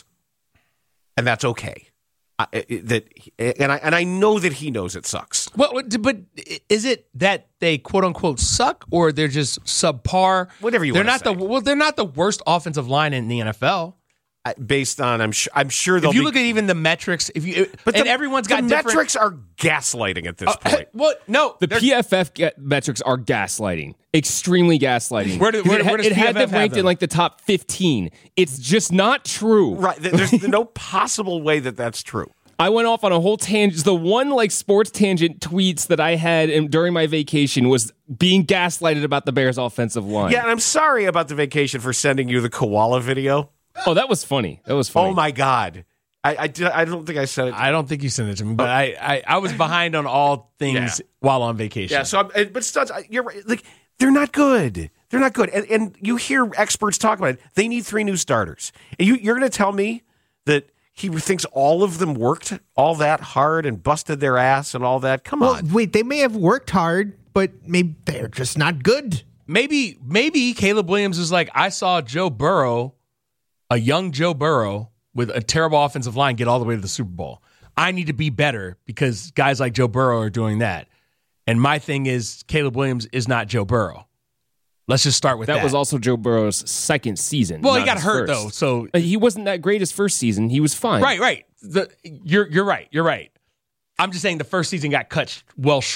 [SPEAKER 4] and that's okay. I, that and I and I know that he knows it sucks.
[SPEAKER 7] Well, but is it that they quote unquote suck, or they're just subpar?
[SPEAKER 4] Whatever you
[SPEAKER 7] they're
[SPEAKER 4] want
[SPEAKER 7] not
[SPEAKER 4] to
[SPEAKER 7] the well, they're not the worst offensive line in the N F L.
[SPEAKER 4] Based on, I'm sure, I'm sure they'll.
[SPEAKER 7] If you
[SPEAKER 4] be,
[SPEAKER 7] look at even the metrics, if you,
[SPEAKER 4] but
[SPEAKER 7] and
[SPEAKER 4] the,
[SPEAKER 7] everyone's got
[SPEAKER 4] the
[SPEAKER 7] different
[SPEAKER 4] metrics are gaslighting at this
[SPEAKER 7] uh,
[SPEAKER 4] point.
[SPEAKER 7] What? No,
[SPEAKER 16] the P F F get, metrics are gaslighting, extremely gaslighting.
[SPEAKER 7] Where, do, where,
[SPEAKER 16] it,
[SPEAKER 7] where does
[SPEAKER 16] it
[SPEAKER 7] P F F
[SPEAKER 16] had them ranked
[SPEAKER 7] them?
[SPEAKER 16] in like the top fifteen. It's just not true.
[SPEAKER 4] Right? There's no possible way that that's true.
[SPEAKER 16] I went off on a whole tangent. The one like sports tangent tweets that I had in, during my vacation was being gaslighted about the Bears' offensive line.
[SPEAKER 4] Yeah, and I'm sorry about the vacation for sending you the koala video.
[SPEAKER 16] Oh, that was funny. That was funny.
[SPEAKER 4] Oh my God. I I, did, I don't think I said it.
[SPEAKER 7] I don't think you sent it to me, but oh. I, I, I was behind on all things yeah. while on vacation.
[SPEAKER 4] Yeah, so I'm, but Studs, you're right. Like, they're not good. They're not good. And, and you hear experts talk about it. They need three new starters. And you, you're going to tell me that he thinks all of them worked all that hard and busted their ass and all that? Come
[SPEAKER 5] well,
[SPEAKER 4] on.
[SPEAKER 5] Wait, they may have worked hard, but maybe they're just not good.
[SPEAKER 7] Maybe, maybe Caleb Williams is like, I saw Joe Burrow, a young Joe Burrow with a terrible offensive line, get all the way to the Super Bowl. I need to be better because guys like Joe Burrow are doing that. And my thing is, Caleb Williams is not Joe Burrow. Let's just start with that.
[SPEAKER 16] That was also Joe Burrow's second season.
[SPEAKER 7] Well, he got hurt,
[SPEAKER 16] first.
[SPEAKER 7] though, so...
[SPEAKER 16] He wasn't that great his first season. He was fine.
[SPEAKER 7] Right, right. The, you're, you're right. You're right. I'm just saying the first season got cut well short.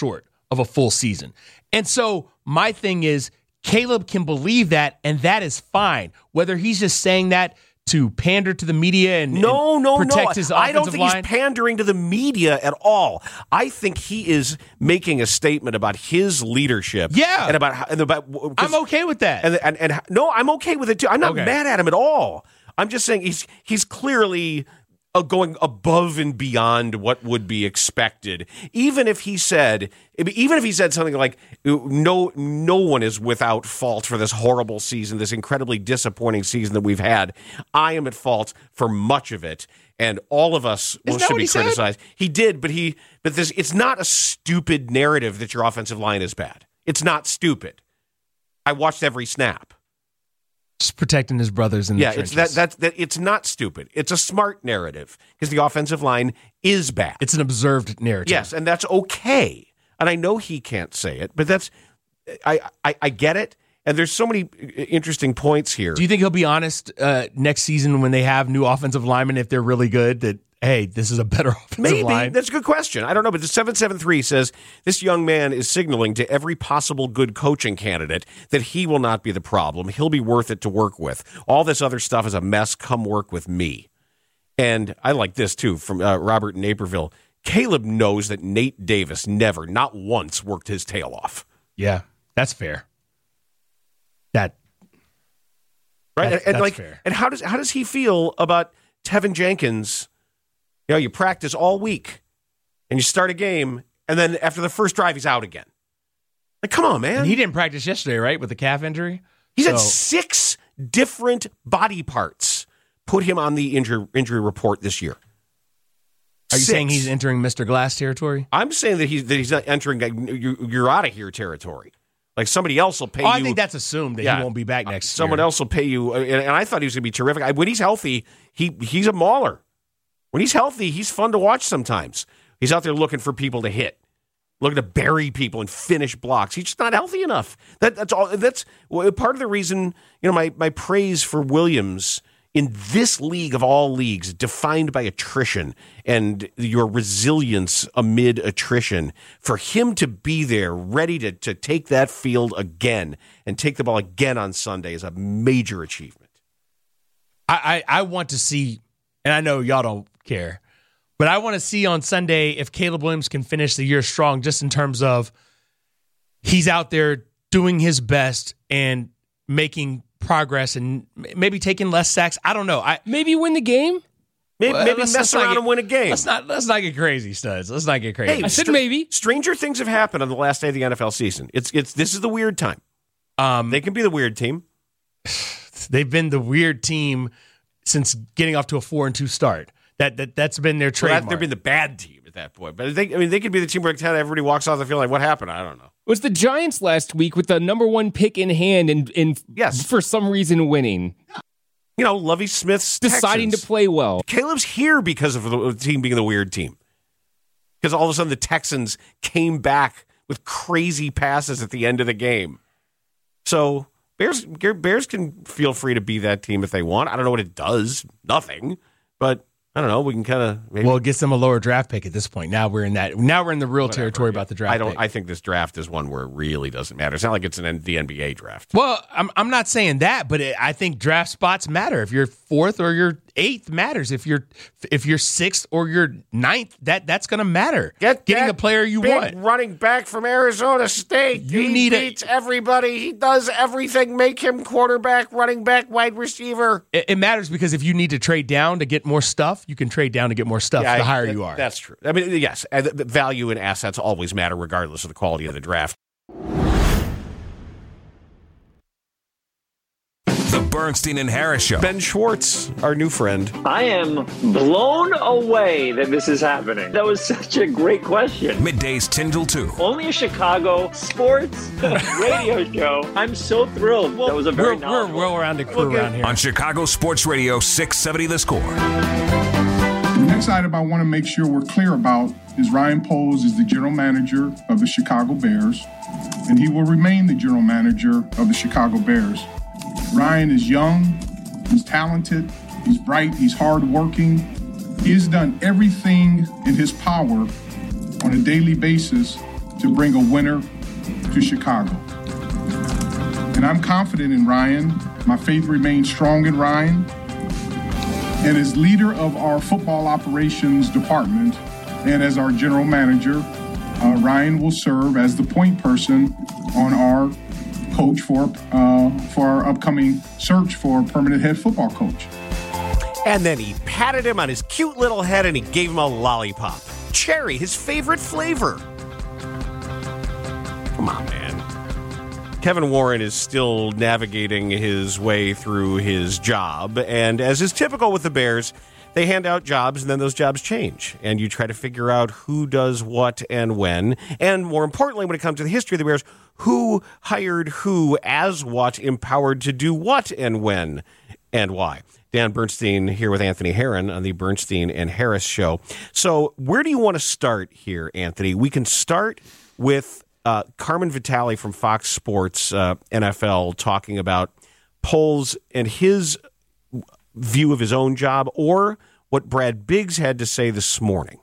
[SPEAKER 7] of a full season. And so my thing is Caleb can believe that, and that is fine. Whether he's just saying that to pander to the media and,
[SPEAKER 4] no,
[SPEAKER 7] and
[SPEAKER 4] no,
[SPEAKER 7] protect
[SPEAKER 4] no.
[SPEAKER 7] his offensive
[SPEAKER 4] I don't think
[SPEAKER 7] line.
[SPEAKER 4] he's pandering to the media at all. I think he is making a statement about his leadership.
[SPEAKER 7] Yeah,
[SPEAKER 4] and about how, and about.
[SPEAKER 7] I'm okay with that.
[SPEAKER 4] And, and and no, I'm okay with it too. I'm not
[SPEAKER 7] Okay.
[SPEAKER 4] mad at him at all. I'm just saying he's he's clearly uh, going above and beyond what would be expected. Even if he said, even if he said something like, "No, no one is without fault for this horrible season, this incredibly disappointing season that we've had. I am at fault for much of it, and all of us
[SPEAKER 7] Isn't that
[SPEAKER 4] should
[SPEAKER 7] what
[SPEAKER 4] be
[SPEAKER 7] he said?
[SPEAKER 4] criticized." He did, but he, but this, it's not a stupid narrative that your offensive line is bad. It's not stupid. I watched every snap.
[SPEAKER 7] Just protecting his brothers in the
[SPEAKER 4] Yeah,
[SPEAKER 7] trenches.
[SPEAKER 4] it's that, that that it's not stupid. It's a smart narrative because the offensive line is bad.
[SPEAKER 7] It's an observed narrative.
[SPEAKER 4] Yes, and that's okay. And I know he can't say it, but that's I I, I get it. And there's so many interesting points here.
[SPEAKER 7] Do you think he'll be honest uh, next season when they have new offensive linemen, if they're really good, that, hey, this is a better offensive
[SPEAKER 4] Maybe.
[SPEAKER 7] line?
[SPEAKER 4] That's a good question. I don't know, but the seven seven three says this young man is signaling to every possible good coaching candidate that he will not be the problem. He'll be worth it to work with. All this other stuff is a mess. Come work with me. And I like this, too, from uh, Robert in Naperville. Caleb knows that Nate Davis never, not once, worked his tail off.
[SPEAKER 7] Yeah, that's fair. That
[SPEAKER 4] right,
[SPEAKER 7] that's,
[SPEAKER 4] and, and
[SPEAKER 7] that's
[SPEAKER 4] like,
[SPEAKER 7] fair.
[SPEAKER 4] and how does how does he feel about Tevin Jenkins? You know, you practice all week, and you start a game, and then after the first drive, he's out again. Like, come on, man!
[SPEAKER 7] And he didn't practice yesterday, right, with the calf injury.
[SPEAKER 4] He's
[SPEAKER 7] So-
[SPEAKER 4] had six different body parts put him on the injury injury report this year.
[SPEAKER 7] Are you
[SPEAKER 4] Six.
[SPEAKER 7] saying he's entering Mister Glass territory?
[SPEAKER 4] I'm saying that he's that he's not entering. You're, you're out of here territory. Like somebody else will pay
[SPEAKER 7] Oh,
[SPEAKER 4] you.
[SPEAKER 7] I think that's assumed that
[SPEAKER 4] Yeah.
[SPEAKER 7] he won't be back next
[SPEAKER 4] Someone
[SPEAKER 7] year.
[SPEAKER 4] else will pay you, and, and I thought he was going to be terrific. I, when he's healthy, he he's a mauler. When he's healthy, he's fun to watch. Sometimes he's out there looking for people to hit, looking to bury people and finish blocks. He's just not healthy enough. That, that's all. That's well, part of the reason. You know, my my praise for Williams in this league of all leagues, defined by attrition and your resilience amid attrition, for him to be there ready to, to take that field again and take the ball again on Sunday is a major achievement.
[SPEAKER 7] I, I, I want to see, and I know y'all don't care, but I want to see on Sunday if Caleb Williams can finish the year strong, just in terms of he's out there doing his best and making progress and maybe taking less sacks. I don't know. I
[SPEAKER 16] maybe win the game.
[SPEAKER 4] Maybe,
[SPEAKER 7] Well,
[SPEAKER 4] maybe
[SPEAKER 7] let's-
[SPEAKER 4] mess
[SPEAKER 7] let's not
[SPEAKER 4] around
[SPEAKER 7] get-
[SPEAKER 4] and win a game.
[SPEAKER 7] Let's not let's not get crazy, studs. Let's not get crazy.
[SPEAKER 4] Hey,
[SPEAKER 16] I said
[SPEAKER 4] str-
[SPEAKER 16] maybe.
[SPEAKER 4] Stranger things have happened on the last day of the N F L season. It's it's this is the weird time.
[SPEAKER 7] Um,
[SPEAKER 4] They can be the weird team.
[SPEAKER 7] they've been the weird team since getting off to a four and two start. That that that's been their
[SPEAKER 4] Well,
[SPEAKER 7] trademark.
[SPEAKER 4] that, they've been the bad team at that point. But they, I mean, they could be the team where kind of everybody walks off the field like, what happened? I don't know.
[SPEAKER 16] It was the Giants last week with the number one pick in hand and, and
[SPEAKER 4] Yes.
[SPEAKER 16] for some reason winning.
[SPEAKER 4] You know, Lovie Smith's
[SPEAKER 16] Deciding
[SPEAKER 4] Texans.
[SPEAKER 16] to play well.
[SPEAKER 4] Caleb's here because of the team being the weird team. Because all of a sudden the Texans came back with crazy passes at the end of the game. So Bears Bears can feel free to be that team if they want. I don't know what it does. Nothing. But I don't know. We can kind of maybe
[SPEAKER 7] well, it gets them a lower draft pick at this point. Now we're in that. Now we're in the real
[SPEAKER 4] whatever.
[SPEAKER 7] territory about the draft.
[SPEAKER 4] I don't.
[SPEAKER 7] pick.
[SPEAKER 4] I think this draft is one where it really doesn't matter. It's not like it's an the N B A draft.
[SPEAKER 7] Well, I'm I'm not saying that, but it, I think draft spots matter. If you're fourth or you're eighth matters. If you're if you're sixth or you're ninth, that that's going to matter.
[SPEAKER 4] Get
[SPEAKER 7] Getting
[SPEAKER 4] that
[SPEAKER 7] a player you
[SPEAKER 4] big
[SPEAKER 7] want.
[SPEAKER 4] running back from Arizona State.
[SPEAKER 7] You
[SPEAKER 4] he
[SPEAKER 7] need a-
[SPEAKER 4] beats everybody. He does everything. Make him quarterback, running back, wide receiver.
[SPEAKER 7] It, it matters because if you need to trade down to get more stuff, you can trade down to get more stuff.
[SPEAKER 4] Yeah,
[SPEAKER 7] the
[SPEAKER 4] I-
[SPEAKER 7] higher
[SPEAKER 4] that-
[SPEAKER 7] you are.
[SPEAKER 4] That's true. I mean, yes, uh, the- the value and assets always matter regardless of the quality of the draft.
[SPEAKER 1] The Bernstein and Harris Show.
[SPEAKER 4] Ben Schwartz, our new friend.
[SPEAKER 17] I am blown away that this is happening. That was such a great question.
[SPEAKER 1] Middays ten till two.
[SPEAKER 17] Only a Chicago sports radio show. I'm so thrilled. That was a very
[SPEAKER 7] we're we're well-rounded crew around here.
[SPEAKER 1] On Chicago Sports Radio six seventy The Score.
[SPEAKER 18] The next item I want to make sure we're clear about is Ryan Poles is the general manager of the Chicago Bears, and he will remain the general manager of the Chicago Bears. Ryan is young, he's talented, he's bright, he's hardworking. He has done everything in his power on a daily basis to bring a winner to Chicago. And I'm confident in Ryan. My faith remains strong in Ryan. And as leader of our football operations department and as our general manager, uh, Ryan will serve as the point person on our coach for, uh, for our upcoming search for a permanent head football coach.
[SPEAKER 4] And then he patted him on his cute little head and he gave him a lollipop. Cherry, his favorite flavor. Come on, man. Kevin Warren is still navigating his way through his job. And as is typical with the Bears, they hand out jobs and then those jobs change. And you try to figure out who does what and when. And more importantly, when it comes to the history of the Bears, who hired who as what, empowered to do what and when and why. Dan Bernstein here with Anthony Herron on the Bernstein and Harris Show. So where do you want to start here, Anthony? We can start with uh, Carmen Vitale from Fox Sports uh, N F L talking about Poles and his view of his own job, or what Brad Biggs had to say this morning.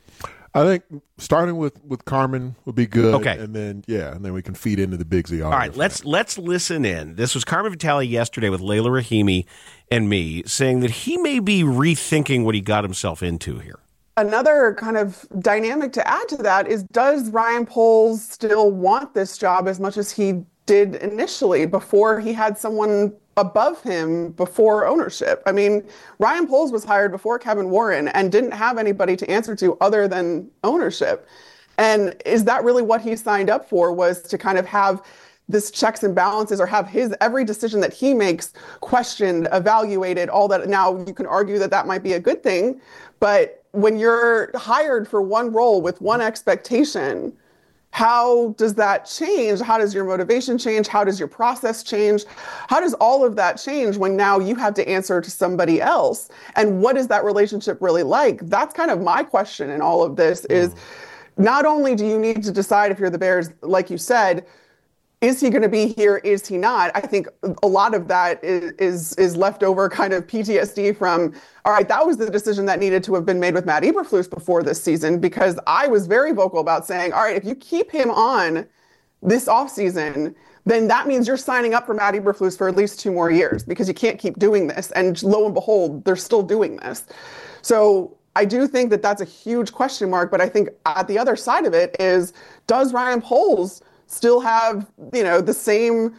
[SPEAKER 9] I think starting with, with Carmen would be good.
[SPEAKER 4] Okay.
[SPEAKER 9] And then, yeah, and then we can feed into the Biggsy audio.
[SPEAKER 4] All right, let's let's listen in. This was Carmen Vitale yesterday with Layla Rahimi and me saying that he may be rethinking what he got himself into here.
[SPEAKER 19] Another kind of dynamic to add to that is, does Ryan Poles still want this job as much as he did initially before he had someone above him before ownership? I mean, Ryan Poles was hired before Kevin Warren and didn't have anybody to answer to other than ownership. And is that really what he signed up for, was to kind of have this checks and balances, or have his every decision that he makes questioned, evaluated, all that? Now, you can argue that that might be a good thing, but when you're hired for one role with one expectation, how does that change? How does your motivation change? How does your process change? How does all of that change when now you have to answer to somebody else? And what is that relationship really like? That's kind of my question in all of this, is not only do you need to decide if you're the Bears, like you said, is he going to be here? Is he not? I think a lot of that is, is is leftover kind of P T S D from, all right, that was the decision that needed to have been made with Matt Eberflus before this season, because I was very vocal about saying, all right, if you keep him on this offseason, then that means you're signing up for Matt Eberflus for at least two more years, because you can't keep doing this. And lo and behold, they're still doing this. So I do think that that's a huge question mark. But I think at the other side of it is, does Ryan Poles still have, you know, the same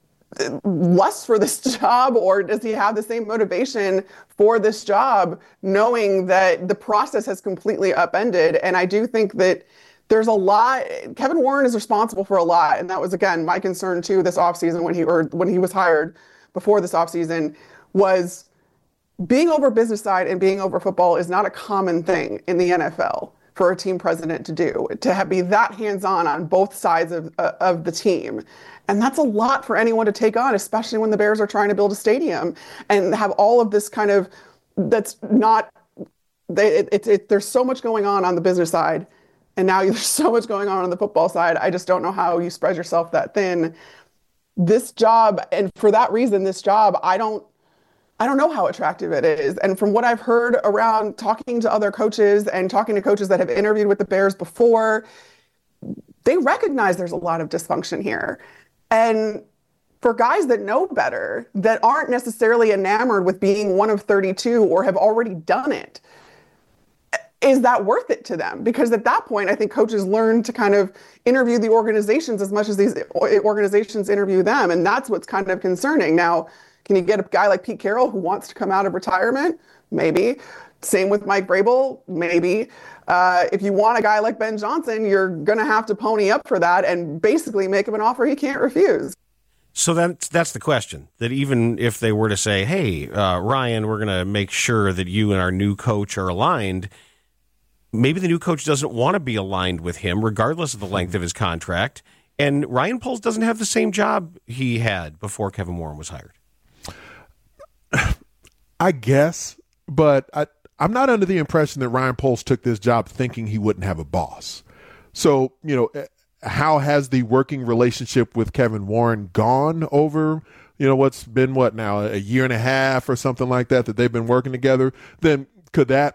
[SPEAKER 19] lust for this job, or does he have the same motivation for this job, knowing that the process has completely upended? And I do think that there's a lot. Kevin Warren is responsible for a lot, and that was, again, my concern too this offseason when he or when he was hired before this offseason, was being over business side and being over football is not a common thing in the N F L for a team president to do, to have, be that hands-on on both sides of uh, of the team. And that's a lot for anyone to take on, especially when the Bears are trying to build a stadium and have all of this kind of, that's not, they, it, it, it, there's so much going on on the business side, and now there's so much going on on the football side. I just don't know how you spread yourself that thin. This job, and for that reason, this job, I don't, I don't know how attractive it is. And from what I've heard around talking to other coaches and talking to coaches that have interviewed with the Bears before, they recognize there's a lot of dysfunction here. And for guys that know better, that aren't necessarily enamored with being one of thirty-two or have already done it, is that worth it to them? Because at that point, I think coaches learn to kind of interview the organizations as much as these organizations interview them. And that's what's kind of concerning. Now, can you get a guy like Pete Carroll who wants to come out of retirement? Maybe. Same with Mike Vrabel? Maybe. Uh, if you want a guy like Ben Johnson, you're going to have to pony up for that and basically make him an offer he can't refuse.
[SPEAKER 4] So that's, that's the question, that even if they were to say, hey, uh, Ryan, we're going to make sure that you and our new coach are aligned, maybe the new coach doesn't want to be aligned with him regardless of the length of his contract. And Ryan Poles doesn't have the same job he had before Kevin Warren was hired.
[SPEAKER 9] I guess, but I, I'm not under the impression that Ryan Poles took this job thinking he wouldn't have a boss. So, you know, how has the working relationship with Kevin Warren gone over, you know, what's been what now, a year and a half or something like that, that they've been working together? Then could that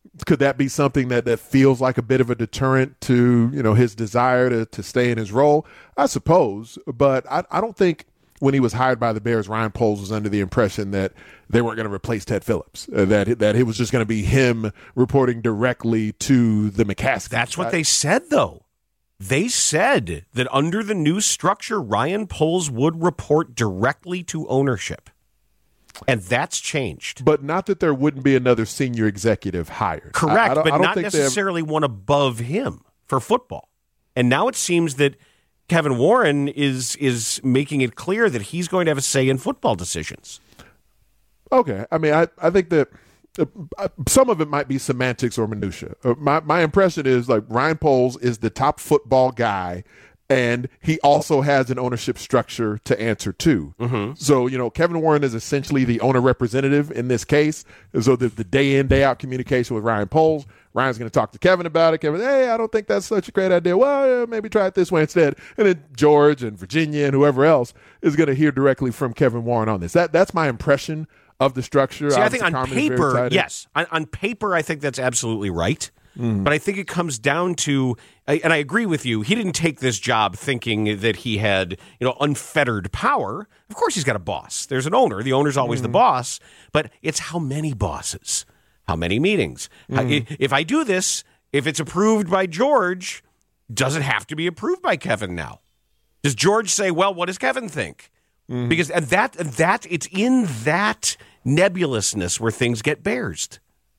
[SPEAKER 9] could that be something that, that feels like a bit of a deterrent to, you know, his desire to, to stay in his role? I suppose, but I, I don't think when he was hired by the Bears, Ryan Poles was under the impression that they weren't going to replace Ted Phillips, uh, that that it was just going to be him reporting directly to the McCaskey.
[SPEAKER 4] That's what I, they said, though. They said that under the new structure, Ryan Poles would report directly to ownership. And that's changed.
[SPEAKER 9] But not that there wouldn't be another senior executive hired.
[SPEAKER 4] Correct,
[SPEAKER 9] I, I
[SPEAKER 4] but not necessarily have... one above him for football. And now it seems that Kevin Warren is is making it clear that he's going to have a say in football decisions.
[SPEAKER 9] Okay. I mean, I, I think that uh, some of it might be semantics or minutia. Uh, my, my impression is like Ryan Poles is the top football guy, and he also has an ownership structure to answer to. Mm-hmm. So, you know, Kevin Warren is essentially the owner representative in this case. So the, the day in, day out communication with Ryan Poles. Ryan's going to talk to Kevin about it. Kevin, hey, I don't think that's such a great idea. Well, yeah, maybe try it this way instead. And then George and Virginia and whoever else is going to hear directly from Kevin Warren on this. That That's my impression of the structure.
[SPEAKER 4] See, I think on Carmen paper, yes. On, on paper, I think that's absolutely right. Mm. But I think it comes down to, and I agree with you, he didn't take this job thinking that he had, you know, unfettered power. Of course he's got a boss. There's an owner. The owner's always mm. the boss. But it's how many bosses? How many meetings? Mm. How, if I do this, if it's approved by George, does it have to be approved by Kevin now? Does George say, well, what does Kevin think? Mm. Because and that that it's in that nebulousness where things get bearsed.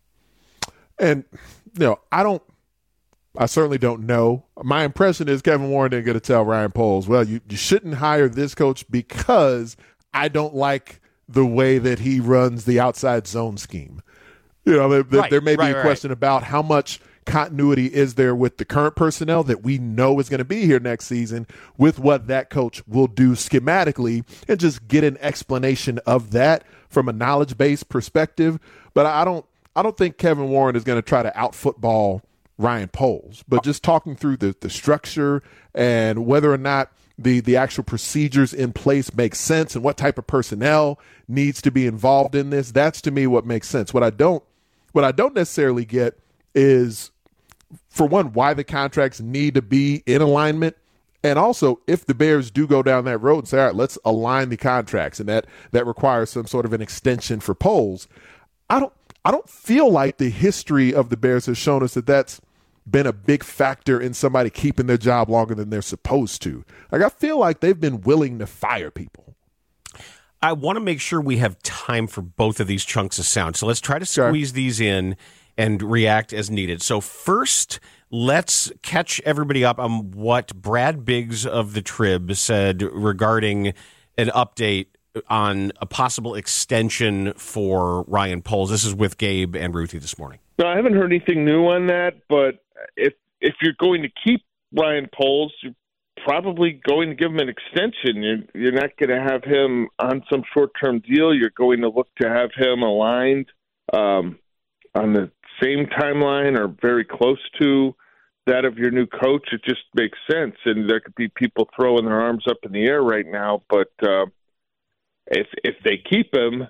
[SPEAKER 9] And you know, I don't I certainly don't know. My impression is Kevin Warren didn't get to tell Ryan Poles, well, you, you shouldn't hire this coach because I don't like the way that he runs the outside zone scheme. You know, there, right, there may right, be a question right. about how much continuity is there with the current personnel that we know is going to be here next season with what that coach will do schematically, and just get an explanation of that from a knowledge-based perspective. But I don't I don't think Kevin Warren is going to try to out-football Ryan Poles, but just talking through the, the structure and whether or not the, the actual procedures in place make sense and what type of personnel needs to be involved in this, that's to me what makes sense. What I don't What I don't necessarily get is, for one, why the contracts need to be in alignment. And also, if the Bears do go down that road and say, all right, let's align the contracts, and that, that requires some sort of an extension for Poles, I don't I don't feel like the history of the Bears has shown us that that's been a big factor in somebody keeping their job longer than they're supposed to. Like, I feel like they've been willing to fire people.
[SPEAKER 4] I want to make sure we have time for both of these chunks of sound. So let's try to squeeze sure. these in and react as needed. So first, let's catch everybody up on what Brad Biggs of the Trib said regarding an update on a possible extension for Ryan Poles. This is with Gabe and Ruthie this morning.
[SPEAKER 20] No, I haven't heard anything new on that, but if if you're going to keep Ryan Poles, you're probably going to give him an extension. You're, you're not going to have him on some short-term deal. You're going to look to have him aligned um, on the same timeline or very close to that of your new coach. It just makes sense, and there could be people throwing their arms up in the air right now, but uh, if if they keep him,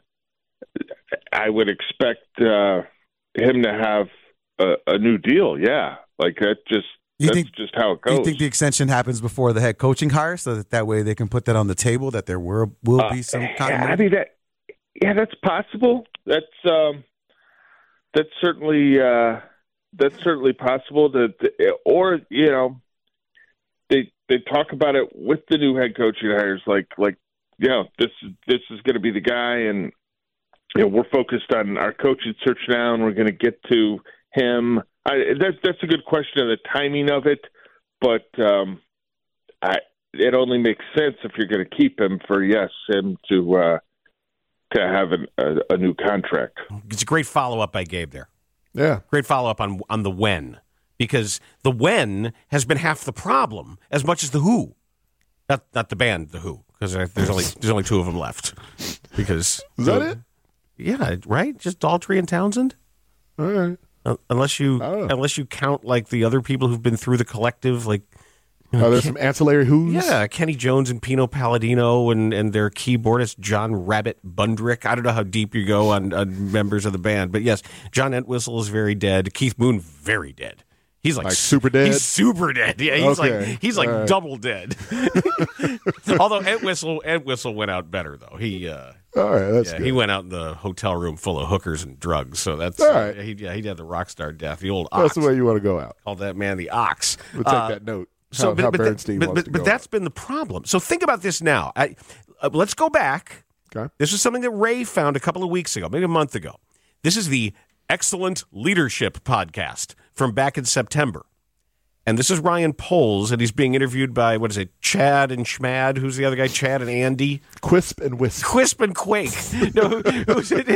[SPEAKER 20] I would expect uh, him to have a, a new deal. Yeah, like that. Just you that's think, just how it goes.
[SPEAKER 21] You think the extension happens before the head coaching hire, so that that way they can put that on the table that there will will uh, be some kind
[SPEAKER 20] yeah,
[SPEAKER 21] of.
[SPEAKER 20] I mean that. Yeah, that's possible. That's um, that's certainly uh, that's certainly possible. That or you know, they they talk about it with the new head coaching hires, like like. Yeah, this this is going to be the guy, and you know we're focused on our coaching search now, and we're going to get to him. I, that's that's a good question of the timing of it, but um, I, it only makes sense if you're going to keep him for yes, him to uh, to have an, a, a new contract.
[SPEAKER 4] It's a great follow up by Gabe there.
[SPEAKER 9] Yeah,
[SPEAKER 4] great follow up on on the when, because the when has been half the problem as much as the who. Not not the band, the Who, because there's only there's only two of them left. Because
[SPEAKER 9] is that it?
[SPEAKER 4] Yeah, right. Just Daltrey and Townsend.
[SPEAKER 9] All right.
[SPEAKER 4] Uh, unless you unless you count like the other people who've been through the collective, like you
[SPEAKER 9] Are there some ancillary who's?
[SPEAKER 4] Yeah, Kenny Jones and Pino Palladino and, and their keyboardist, John Rabbit Bundrick. I don't know how deep you go on, on members of the band, but yes, John Entwistle is very dead. Keith Moon, very dead. He's like,
[SPEAKER 9] Like super dead?
[SPEAKER 4] He's super dead. Yeah, he's
[SPEAKER 9] Okay.
[SPEAKER 4] like he's like
[SPEAKER 9] All right.
[SPEAKER 4] double dead. Although Entwistle Entwistle went out better though. He uh,
[SPEAKER 9] All right, that's
[SPEAKER 4] yeah,
[SPEAKER 9] good.
[SPEAKER 4] he went out in the hotel room full of hookers and drugs. So that's
[SPEAKER 9] All
[SPEAKER 4] uh,
[SPEAKER 9] right.
[SPEAKER 4] he yeah, he had the rock star death. The old
[SPEAKER 9] That's
[SPEAKER 4] ox.
[SPEAKER 9] the way you want to go out.
[SPEAKER 4] Called that man the ox.
[SPEAKER 9] We'll take
[SPEAKER 4] Uh,
[SPEAKER 9] that note.
[SPEAKER 4] So,
[SPEAKER 9] how,
[SPEAKER 4] but,
[SPEAKER 9] how
[SPEAKER 4] but,
[SPEAKER 9] Bernstein
[SPEAKER 4] but,
[SPEAKER 9] wants
[SPEAKER 4] but,
[SPEAKER 9] to
[SPEAKER 4] but
[SPEAKER 9] go
[SPEAKER 4] that's
[SPEAKER 9] out.
[SPEAKER 4] been the problem. So think about this now. I, uh, let's go back.
[SPEAKER 9] Okay.
[SPEAKER 4] This is something that Ray found a couple of weeks ago, maybe a month ago. This is the Excellent Leadership podcast from back in September. And this is Ryan Poles, and he's being interviewed by, what is it, Chad and Schmad? Who's the other guy? Chad and Andy?
[SPEAKER 9] Quisp and Wisp.
[SPEAKER 4] Quisp and Quake. No, who, who's it?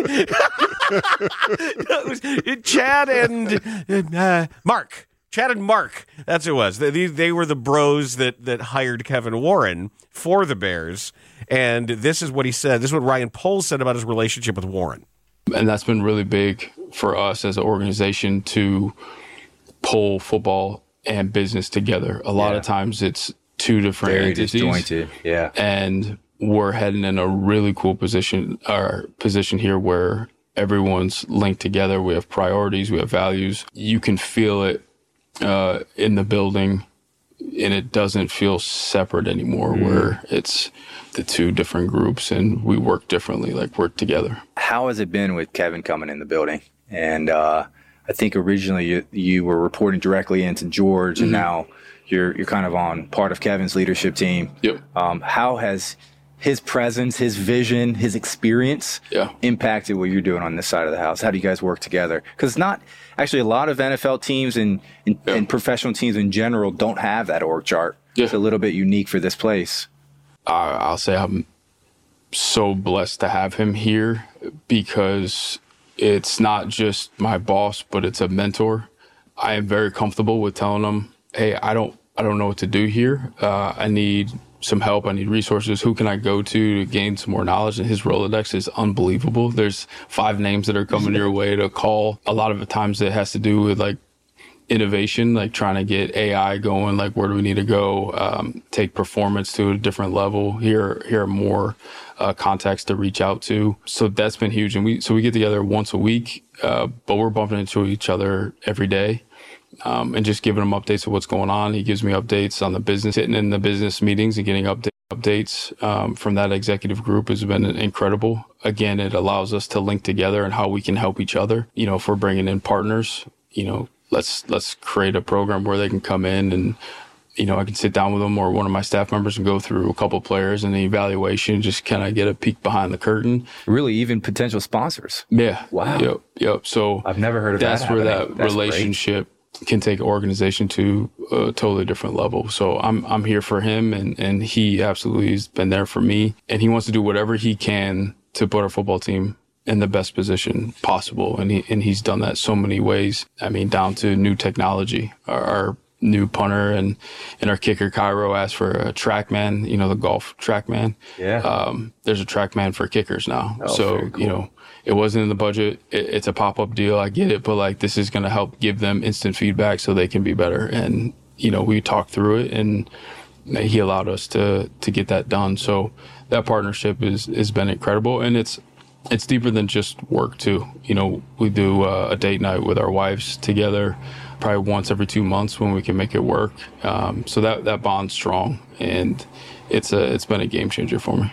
[SPEAKER 4] No, it was it, Chad and uh, Mark. Chad and Mark. That's who it was. They, they were the bros that, that hired Kevin Warren for the Bears. And this is what he said. This is what Ryan Poles said about his relationship with Warren.
[SPEAKER 2] And that's been really big for us as an organization to pull football and business together. A lot
[SPEAKER 22] Yeah.
[SPEAKER 2] of times it's two different
[SPEAKER 22] Very
[SPEAKER 2] entities.
[SPEAKER 22] disjointed, yeah.
[SPEAKER 2] And we're heading in a really cool position, or position here where everyone's linked together. We have priorities, we have values. You can feel it uh, in the building, and it doesn't feel separate anymore,
[SPEAKER 22] Mm.
[SPEAKER 2] where it's the two different groups and we work differently, like we're together.
[SPEAKER 22] How has it been with Kevin coming in the building? And uh, I think originally you, you were reporting directly into George,
[SPEAKER 2] Mm-hmm.
[SPEAKER 22] and now you're you're kind of on part of Kevin's leadership team.
[SPEAKER 2] Yep.
[SPEAKER 22] Um, how has his presence, his vision, his experience
[SPEAKER 2] yeah.
[SPEAKER 22] impacted what you're doing on this side of the house? How do you guys work together? Because not actually a lot of N F L teams and, and,
[SPEAKER 2] Yeah.
[SPEAKER 22] and professional teams in general don't have that org chart.
[SPEAKER 2] Yeah.
[SPEAKER 22] It's a little bit unique for this place.
[SPEAKER 2] I- I'll say I'm so blessed to have him here because it's not just my boss, but it's a mentor. I am very comfortable with telling him, "Hey, I don't, I don't know what to do here. Uh, I need some help. I need resources. Who can I go to to gain some more knowledge?" And his Rolodex is unbelievable. There's five names that are coming your way to call. A lot of the times it has to do with like innovation, like trying to get A I going, like where do we need to go, um, take performance to a different level. Here, here are more uh, contacts to reach out to. So that's been huge. And we, so we get together once a week, uh, but we're bumping into each other every day. Um, and just giving him updates of what's going on. He gives me updates on the business, sitting in the business meetings and getting update, updates um, from that executive group has been incredible. Again, it allows us to link together and how we can help each other. You know, if we're bringing in partners, you know, let's let's create a program where they can come in and, you know, I can sit down with them or one of my staff members and go through a couple players and the evaluation, just kind of get a peek behind the curtain.
[SPEAKER 22] Really, even potential sponsors.
[SPEAKER 2] Yeah.
[SPEAKER 22] Wow.
[SPEAKER 2] Yep. Yep. So
[SPEAKER 22] I've never heard of
[SPEAKER 2] that's
[SPEAKER 22] that
[SPEAKER 2] where
[SPEAKER 22] happening.
[SPEAKER 2] that
[SPEAKER 22] That's
[SPEAKER 2] relationship can take an organization to a totally different level. So I'm I'm here for him, and, and he absolutely has been there for me. And he wants to do whatever he can to put our football team in the best position possible. And he and he's done that so many ways. I mean, down to new technology. Our, our new punter and, and our kicker Cairo asked for a TrackMan, you know, the golf TrackMan.
[SPEAKER 22] Yeah.
[SPEAKER 2] Um, there's a TrackMan for kickers now.
[SPEAKER 22] Oh,
[SPEAKER 2] so,
[SPEAKER 22] very cool.
[SPEAKER 2] you know, it wasn't in the budget. It, it's a pop-up deal. I get it. But like, this is going to help give them instant feedback so they can be better. And, you know, we talked through it and he allowed us to, to get that done. So that partnership is, has been incredible. And it's, it's deeper than just work too. You know, we do uh, a date night with our wives together, probably once every two months when we can make it work. Um, so that, that bond's strong, and it's a, it's been a game changer for me.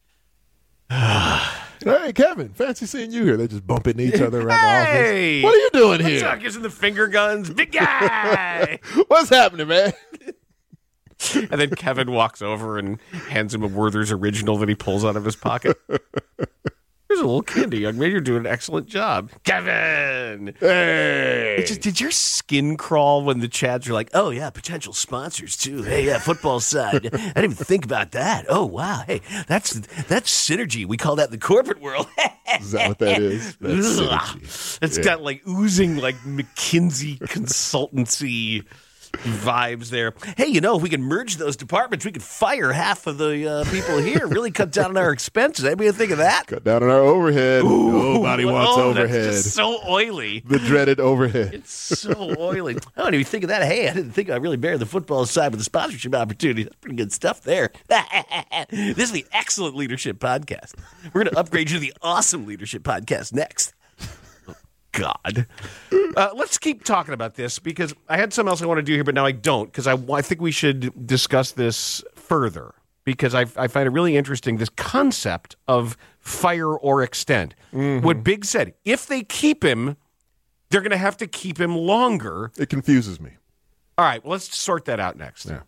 [SPEAKER 9] Hey, Kevin, fancy seeing you here. They're just bumping each other around
[SPEAKER 4] Hey!
[SPEAKER 9] the office. What are you doing
[SPEAKER 4] What's
[SPEAKER 9] here?
[SPEAKER 4] up? Using the finger guns. Big guy!
[SPEAKER 9] What's happening, man?
[SPEAKER 4] And then Kevin walks over and hands him a Werther's original that he pulls out of his pocket. Here's a little candy, young man. You're doing an excellent job. Kevin!
[SPEAKER 9] Hey!
[SPEAKER 4] It just, did your skin crawl when the Chads are like, oh, yeah, potential sponsors, too. Hey, yeah, football side. I didn't even think about that. Oh, wow. Hey, that's that's synergy. We call that in the corporate world.
[SPEAKER 9] Is that what that is? That's synergy.
[SPEAKER 4] It's
[SPEAKER 9] Yeah.
[SPEAKER 4] got like oozing like McKinsey consultancy. vibes there. Hey, you know, if we can merge those departments, we could fire half of the uh, people here. Really cut down on our expenses. Anybody think of that?
[SPEAKER 9] Cut down on our overhead.
[SPEAKER 4] Ooh,
[SPEAKER 9] Nobody wants
[SPEAKER 4] oh,
[SPEAKER 9] overhead.
[SPEAKER 4] That's just so oily.
[SPEAKER 9] The dreaded overhead.
[SPEAKER 4] It's so oily. I don't even think of that. Hey, I didn't think I really buried the football side with the sponsorship opportunity. That's pretty good stuff there. This is the Excellent Leadership Podcast. We're going to upgrade you to the Awesome Leadership Podcast next. God. Uh, let's keep talking about this because I had something else I want to do here, but now I don't because I, I think we should discuss this further because I, I find it really interesting, this concept of fire or extend. Mm-hmm. What Big said, if they keep him, they're going to have to keep him longer.
[SPEAKER 9] It confuses me.
[SPEAKER 4] All right, well, let's sort that out next.
[SPEAKER 9] Yeah.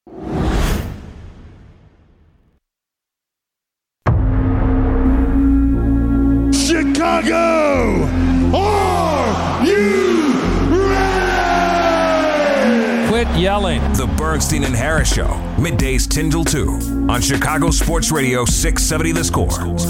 [SPEAKER 8] Chicago, are you ready?
[SPEAKER 1] Quit yelling. The Bernstein and Harris Show, middays ten till two on Chicago Sports Radio six seventy The Score.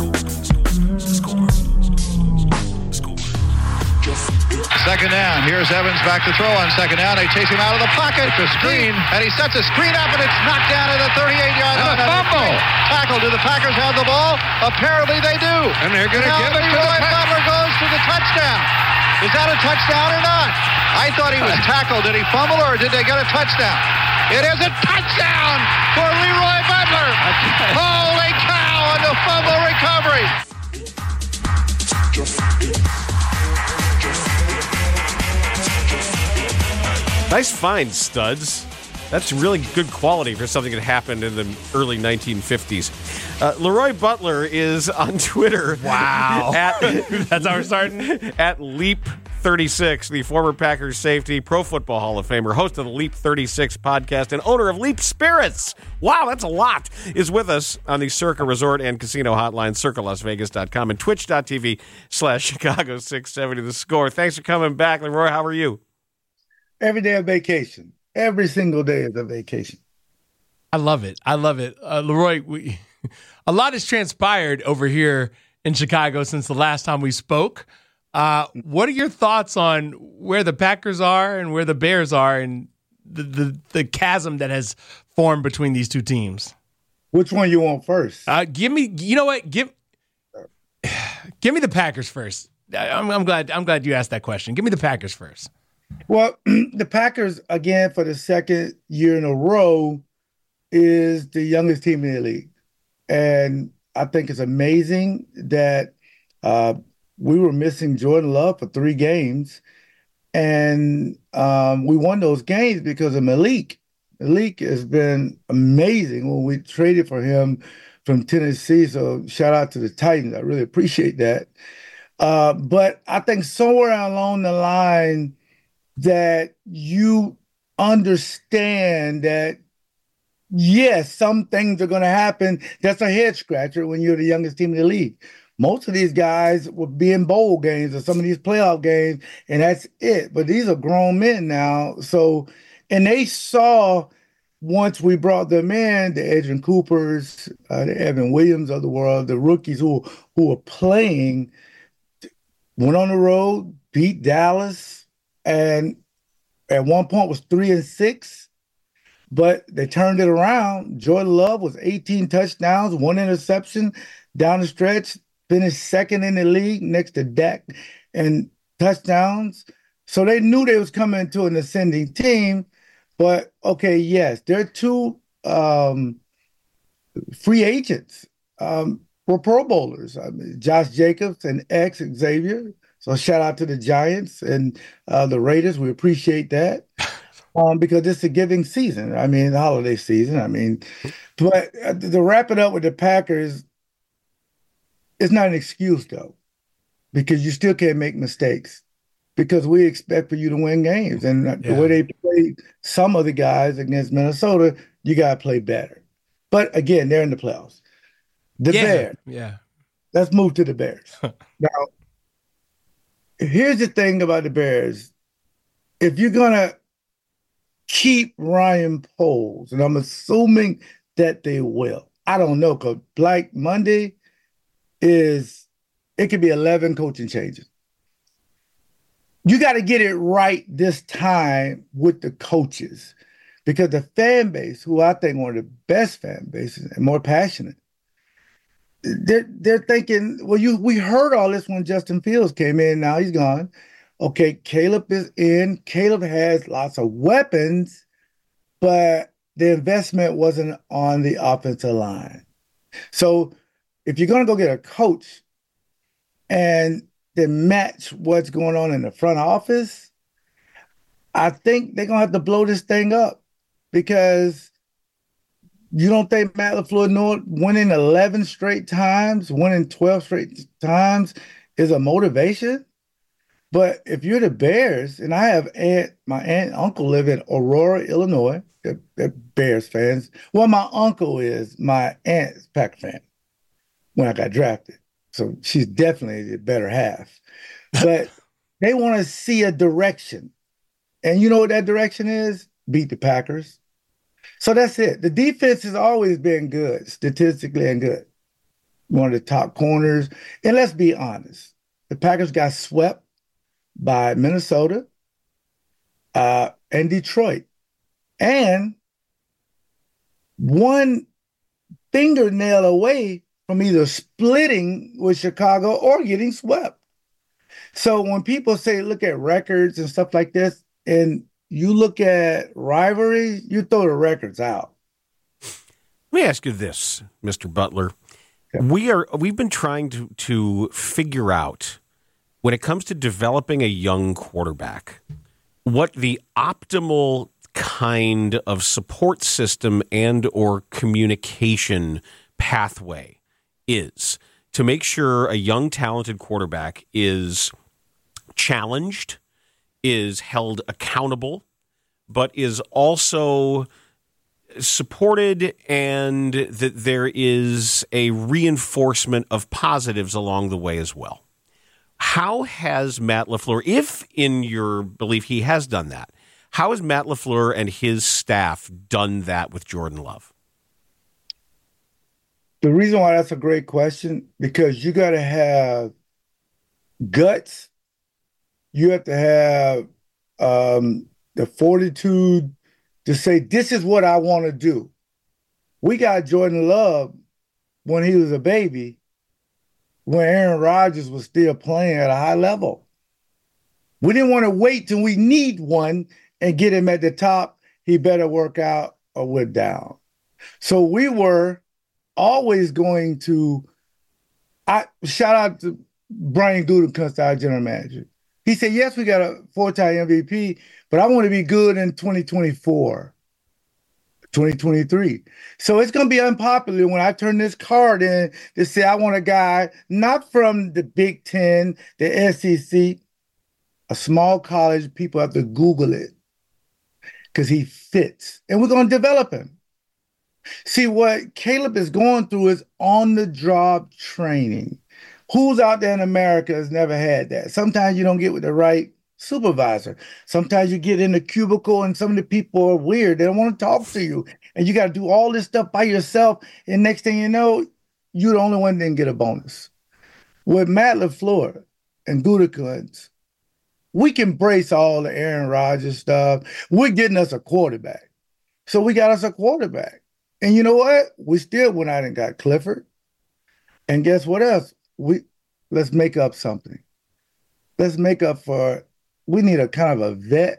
[SPEAKER 3] Second down. Here's Evans back to throw on second down. They chase him out of the pocket. It's a screen, and he sets a screen up, and it's knocked down at the thirty-eight-yard line. And a fumble. Tackle. Do the Packers have the ball? Apparently they do. And they're going to give it to Leroy Butler goes to the touchdown. Is that a touchdown or not? I thought he was tackled. Did he fumble, or did they get a touchdown? It is a touchdown for Leroy Butler. Holy cow on the fumble recovery.
[SPEAKER 4] Nice find, studs. That's really good quality for something that happened in the early nineteen fifties. Uh, Leroy Butler is on Twitter.
[SPEAKER 7] Wow.
[SPEAKER 4] At,
[SPEAKER 7] That's how we're starting?
[SPEAKER 4] At Leap thirty-six, the former Packers safety, Pro Football Hall of Famer, host of the Leap thirty-six podcast, and owner of Leap Spirits. Wow, that's a lot. Is with us on the Circa Resort and Casino Hotline, circa las vegas dot com, and twitch.tv slash Chicago six seventy The Score. Thanks for coming back, Leroy. How are you?
[SPEAKER 6] Every day of vacation. Every single day is a vacation.
[SPEAKER 7] I love it. I love it. Uh, Leroy, we, a lot has transpired over here in Chicago since the last time we spoke. Uh, what are your thoughts on where the Packers are and where the Bears are and the, the, the chasm that has formed between these two teams?
[SPEAKER 6] Which one you want first?
[SPEAKER 7] Uh, give me, you know what? Give, give me the Packers first. I'm, I'm glad. I'm glad you asked that question. Give me the Packers first.
[SPEAKER 6] Well, the Packers, again, for the second year in a row, is the youngest team in the league. And I think it's amazing that uh, we were missing Jordan Love for three games. And um, we won those games because of Malik. Malik has been amazing when we traded for him from Tennessee. So shout out to the Titans. I really appreciate that. Uh, but I think somewhere along the line, that you understand that, yes, some things are going to happen. That's a head scratcher when you're the youngest team in the league. Most of these guys will be in bowl games or some of these playoff games, and that's it. But these are grown men now. So, and they saw once we brought them in, the Adrian Coopers, uh, the Evan Williams of the world, the rookies who, who were playing, went on the road, beat Dallas, and at one point was three and six, but they turned it around. Jordan Love was eighteen touchdowns, one interception down the stretch, finished second in the league next to Dak and touchdowns. So they knew they was coming to an ascending team. But okay, yes, they're two um, free agents. Um, were Pro Bowlers. I mean, Josh Jacobs and ex Xavier. So shout out to the Giants and uh, the Raiders. We appreciate that um, because it's a giving season. I mean, the holiday season. I mean, but uh, to wrap it up with the Packers, it's not an excuse, though, because you still can't make mistakes because we expect for you to win games. And yeah. the way they played some of the guys against Minnesota, you got to play better. But again, they're in the playoffs. The
[SPEAKER 7] yeah.
[SPEAKER 6] Bears.
[SPEAKER 7] Yeah.
[SPEAKER 6] Let's move to the Bears. Now, here's the thing about the Bears. If you're going to keep Ryan Poles, and I'm assuming that they will, I don't know, because Black Monday is, it could be eleven coaching changes. you got to get it right this time with the coaches, because the fan base, who I think one of the best fan bases and more passionate, they're they're thinking, well, you we heard all this when Justin Fields came in. Now he's gone. Okay, Caleb is in. Caleb has lots of weapons, but the investment wasn't on the offensive line. So if you're going to go get a coach and then match what's going on in the front office, I think they're going to have to blow this thing up, because you don't think Matt LaFleur winning eleven straight times, winning twelve straight times is a motivation? But if you're the Bears, and I have aunt, my aunt and uncle live in Aurora, Illinois, they're, they're Bears fans. Well, my uncle is, my aunt is Packer fan when I got drafted. So she's definitely the better half. But they want to see a direction. And you know what that direction is? Beat the Packers. So that's it. The defense has always been good, statistically and good. One of the top corners. And let's be honest, the Packers got swept by Minnesota uh, and Detroit. And one fingernail away from either splitting with Chicago or getting swept. So when people say, look at records and stuff like this, and you look at rivalries, you throw the records out.
[SPEAKER 4] Let me ask you this, Mister Butler. Okay. We are, we've been trying to, to figure out, when it comes to developing a young quarterback, what the optimal kind of support system and or communication pathway is to make sure a young, talented quarterback is challenged, is held accountable, but is also supported, and that there is a reinforcement of positives along the way as well. How has Matt LaFleur, if in your belief he has done that, how has Matt LaFleur and his staff done that with Jordan Love?
[SPEAKER 6] The reason why that's a great question, because you got to have guts. You have to have um, the fortitude to say, this is what I want to do. We got Jordan Love when he was a baby, when Aaron Rodgers was still playing at a high level. We didn't want to wait till we need one and get him at the top. He better work out or we're down. So we were always going to, I shout out to Brian Gutekunst, our general manager. He said, yes, we got a four-time M V P, but I want to be good in twenty twenty-four, twenty twenty-three. So it's going to be unpopular when I turn this card in to say I want a guy not from the Big Ten, the S E C, a small college. People have to Google it because he fits. And we're going to develop him. See, what Caleb is going through is on-the-job training. Who's out there in America has never had that? Sometimes you don't get with the right supervisor. Sometimes you get in the cubicle and some of the people are weird. They don't want to talk to you. And you got to do all this stuff by yourself. And next thing you know, you're the only one that didn't get a bonus. With Matt LaFleur and Gutekunst, we can brace all the Aaron Rodgers stuff. We're getting us a quarterback. So we got us a quarterback. And you know what? We still went out and got Clifford. And guess what else? We let's make up something. Let's make up for, we need a kind of a vet.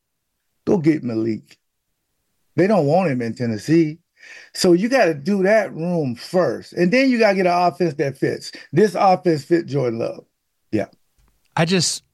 [SPEAKER 6] Go get Malik. They don't want him in Tennessee. So you got to do that room first. And then you got to get an offense that fits. This offense fit Jordan Love. Yeah.
[SPEAKER 7] I just,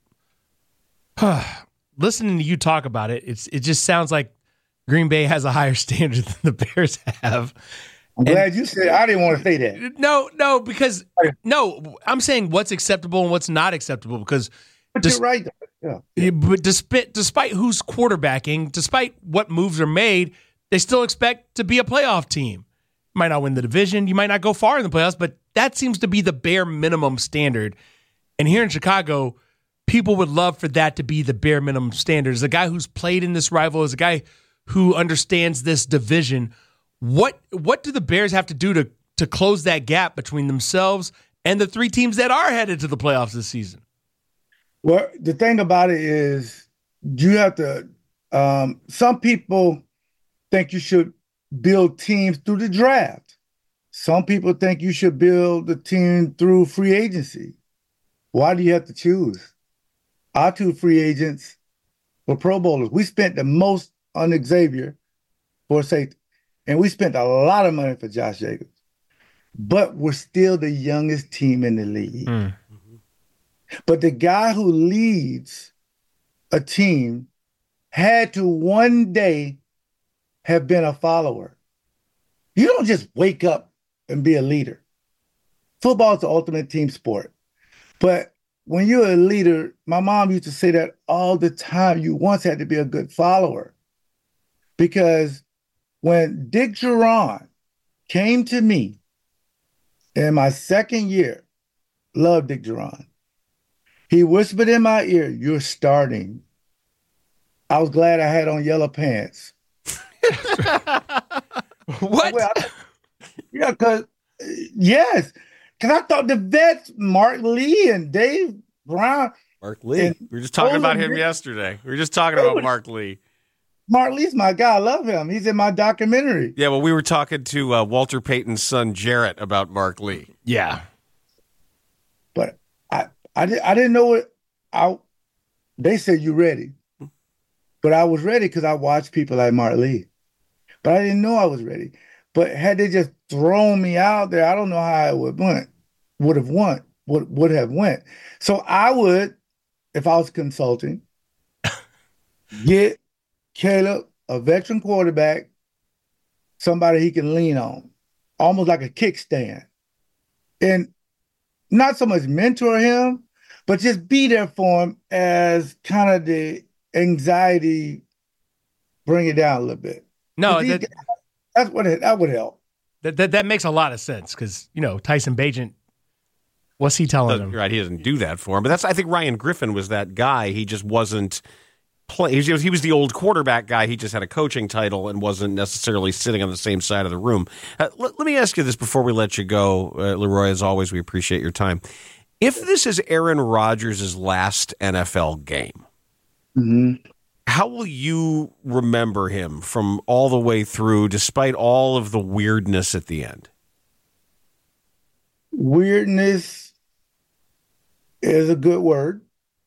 [SPEAKER 7] huh, listening to you talk about it, it's it just sounds like Green Bay has a higher standard than the Bears have.
[SPEAKER 6] I'm and, glad you said, I didn't want to say that.
[SPEAKER 7] No, no, because, no, I'm saying what's acceptable and what's not acceptable, because
[SPEAKER 6] but dis- you're right. Yeah.
[SPEAKER 7] Yeah, but despite, despite who's quarterbacking, despite what moves are made, they still expect to be a playoff team. You might not win the division, you might not go far in the playoffs, but that seems to be the bare minimum standard. And here in Chicago, people would love for that to be the bare minimum standard. As a guy who's played in this rival, as a guy who understands this division, What what do the Bears have to do to to close that gap between themselves and the three teams that are headed to the playoffs this season?
[SPEAKER 6] Well, the thing about it is you have to, um, some people think you should build teams through the draft. Some people think you should build the team through free agency. Why do you have to choose? Our two free agents were Pro Bowlers. We spent the most on Xavier for safety, and we spent a lot of money for Josh Jacobs. But we're still the youngest team in the league. Mm. But the guy who leads a team had to one day have been a follower. You don't just wake up and be a leader. Football is the ultimate team sport. But when you're a leader, my mom used to say that all the time, you once had to be a good follower. Because when Dick Geron came to me in my second year, loved Dick Geron, he whispered in my ear, "You're starting." I was glad I had on yellow pants.
[SPEAKER 7] What?
[SPEAKER 6] Well, I, yeah, because, yes, because I thought the vets, Mark Lee and Dave Brown.
[SPEAKER 4] Mark Lee. We were just talking about him yesterday. We were just talking about Mark Lee.
[SPEAKER 6] Mark Lee's my guy. I love him. He's in my documentary.
[SPEAKER 4] Yeah, well, we were talking to uh, Walter Payton's son, Jarrett, about Mark Lee.
[SPEAKER 7] Yeah.
[SPEAKER 6] But I, I, did, I didn't know it. I, they said, "You ready?" But I was ready because I watched people like Mark Lee. But I didn't know I was ready. But had they just thrown me out there, I don't know how I would went, would have won, would, would have went. So I would, if I was consulting, get Caleb a veteran quarterback, somebody he can lean on, almost like a kickstand. And not so much mentor him, but just be there for him as kind of the anxiety, bring it down a little bit.
[SPEAKER 7] No, that,
[SPEAKER 6] guys, that's what it, that would help.
[SPEAKER 7] That, that that makes a lot of sense because, you know, Tyson Bagent, what's he telling him?
[SPEAKER 4] Right, he doesn't do that for him. But that's I think Ryan Griffin was that guy. He just wasn't play. He was, he was the old quarterback guy. He just had a coaching title and wasn't necessarily sitting on the same side of the room. Uh, let, let me ask you this before we let you go, uh, Leroy. As always, we appreciate your time. If this is Aaron Rodgers' last N F L game,
[SPEAKER 6] mm-hmm.
[SPEAKER 4] how will you remember him from all the way through, despite all of the weirdness at the end?
[SPEAKER 6] Weirdness is a good word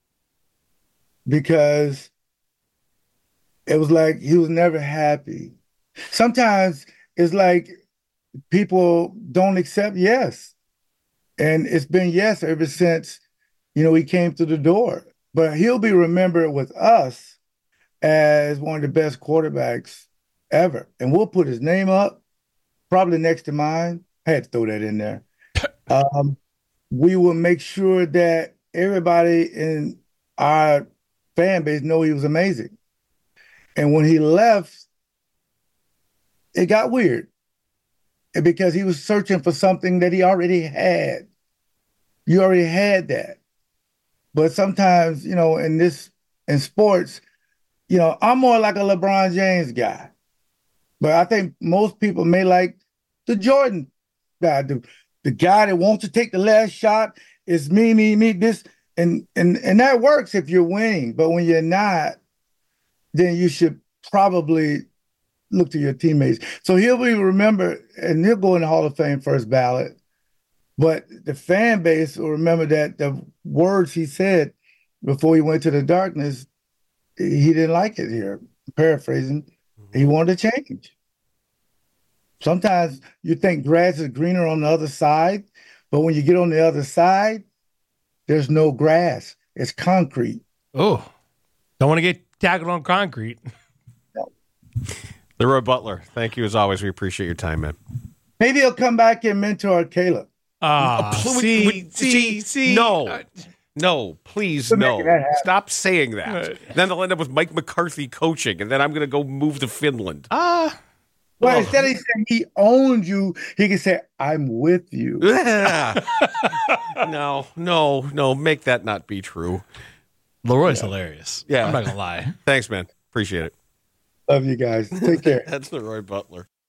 [SPEAKER 6] because it was like he was never happy. Sometimes it's like people don't accept yes. And it's been yes ever since, you know, he came through the door. But he'll be remembered with us as one of the best quarterbacks ever. And we'll put his name up, probably next to mine. I had to throw that in there. Um, we will make sure that everybody in our fan base know he was amazing. And when he left, it got weird because he was searching for something that he already had. You already had that. But sometimes, you know, in this, in sports, you know, I'm more like a LeBron James guy. But I think most people may like the Jordan guy, the, the guy that wants to take the last shot. Is me, me, me, this. And, and, and that works if you're winning. But when you're not, then you should probably look to your teammates. So he'll be remembered, and he'll go in the Hall of Fame first ballot. But the fan base will remember that the words he said before he went to the darkness, he didn't like it here. Paraphrasing, he wanted to change. Sometimes you think grass is greener on the other side, but when you get on the other side, there's no grass. It's concrete.
[SPEAKER 7] Oh, don't want to get tackled on concrete.
[SPEAKER 6] No.
[SPEAKER 4] Leroy Butler, thank you as always. We appreciate your time, man.
[SPEAKER 6] Maybe he'll come back and mentor Caleb.
[SPEAKER 7] Ah, uh, see,
[SPEAKER 4] we, see, see, no, no, please, no. Stop saying that. Then they'll end up with Mike McCarthy coaching, and then I'm going to go move to Finland.
[SPEAKER 7] Ah. Uh,
[SPEAKER 6] well, oh. Instead of saying he owned you, he can say, "I'm with you."
[SPEAKER 4] no, no, no. Make that not be true.
[SPEAKER 7] Leroy's yeah. hilarious.
[SPEAKER 4] Yeah,
[SPEAKER 7] I'm not going to lie.
[SPEAKER 4] Thanks, man. Appreciate it.
[SPEAKER 6] Love you guys. Take care.
[SPEAKER 4] That's Leroy Butler.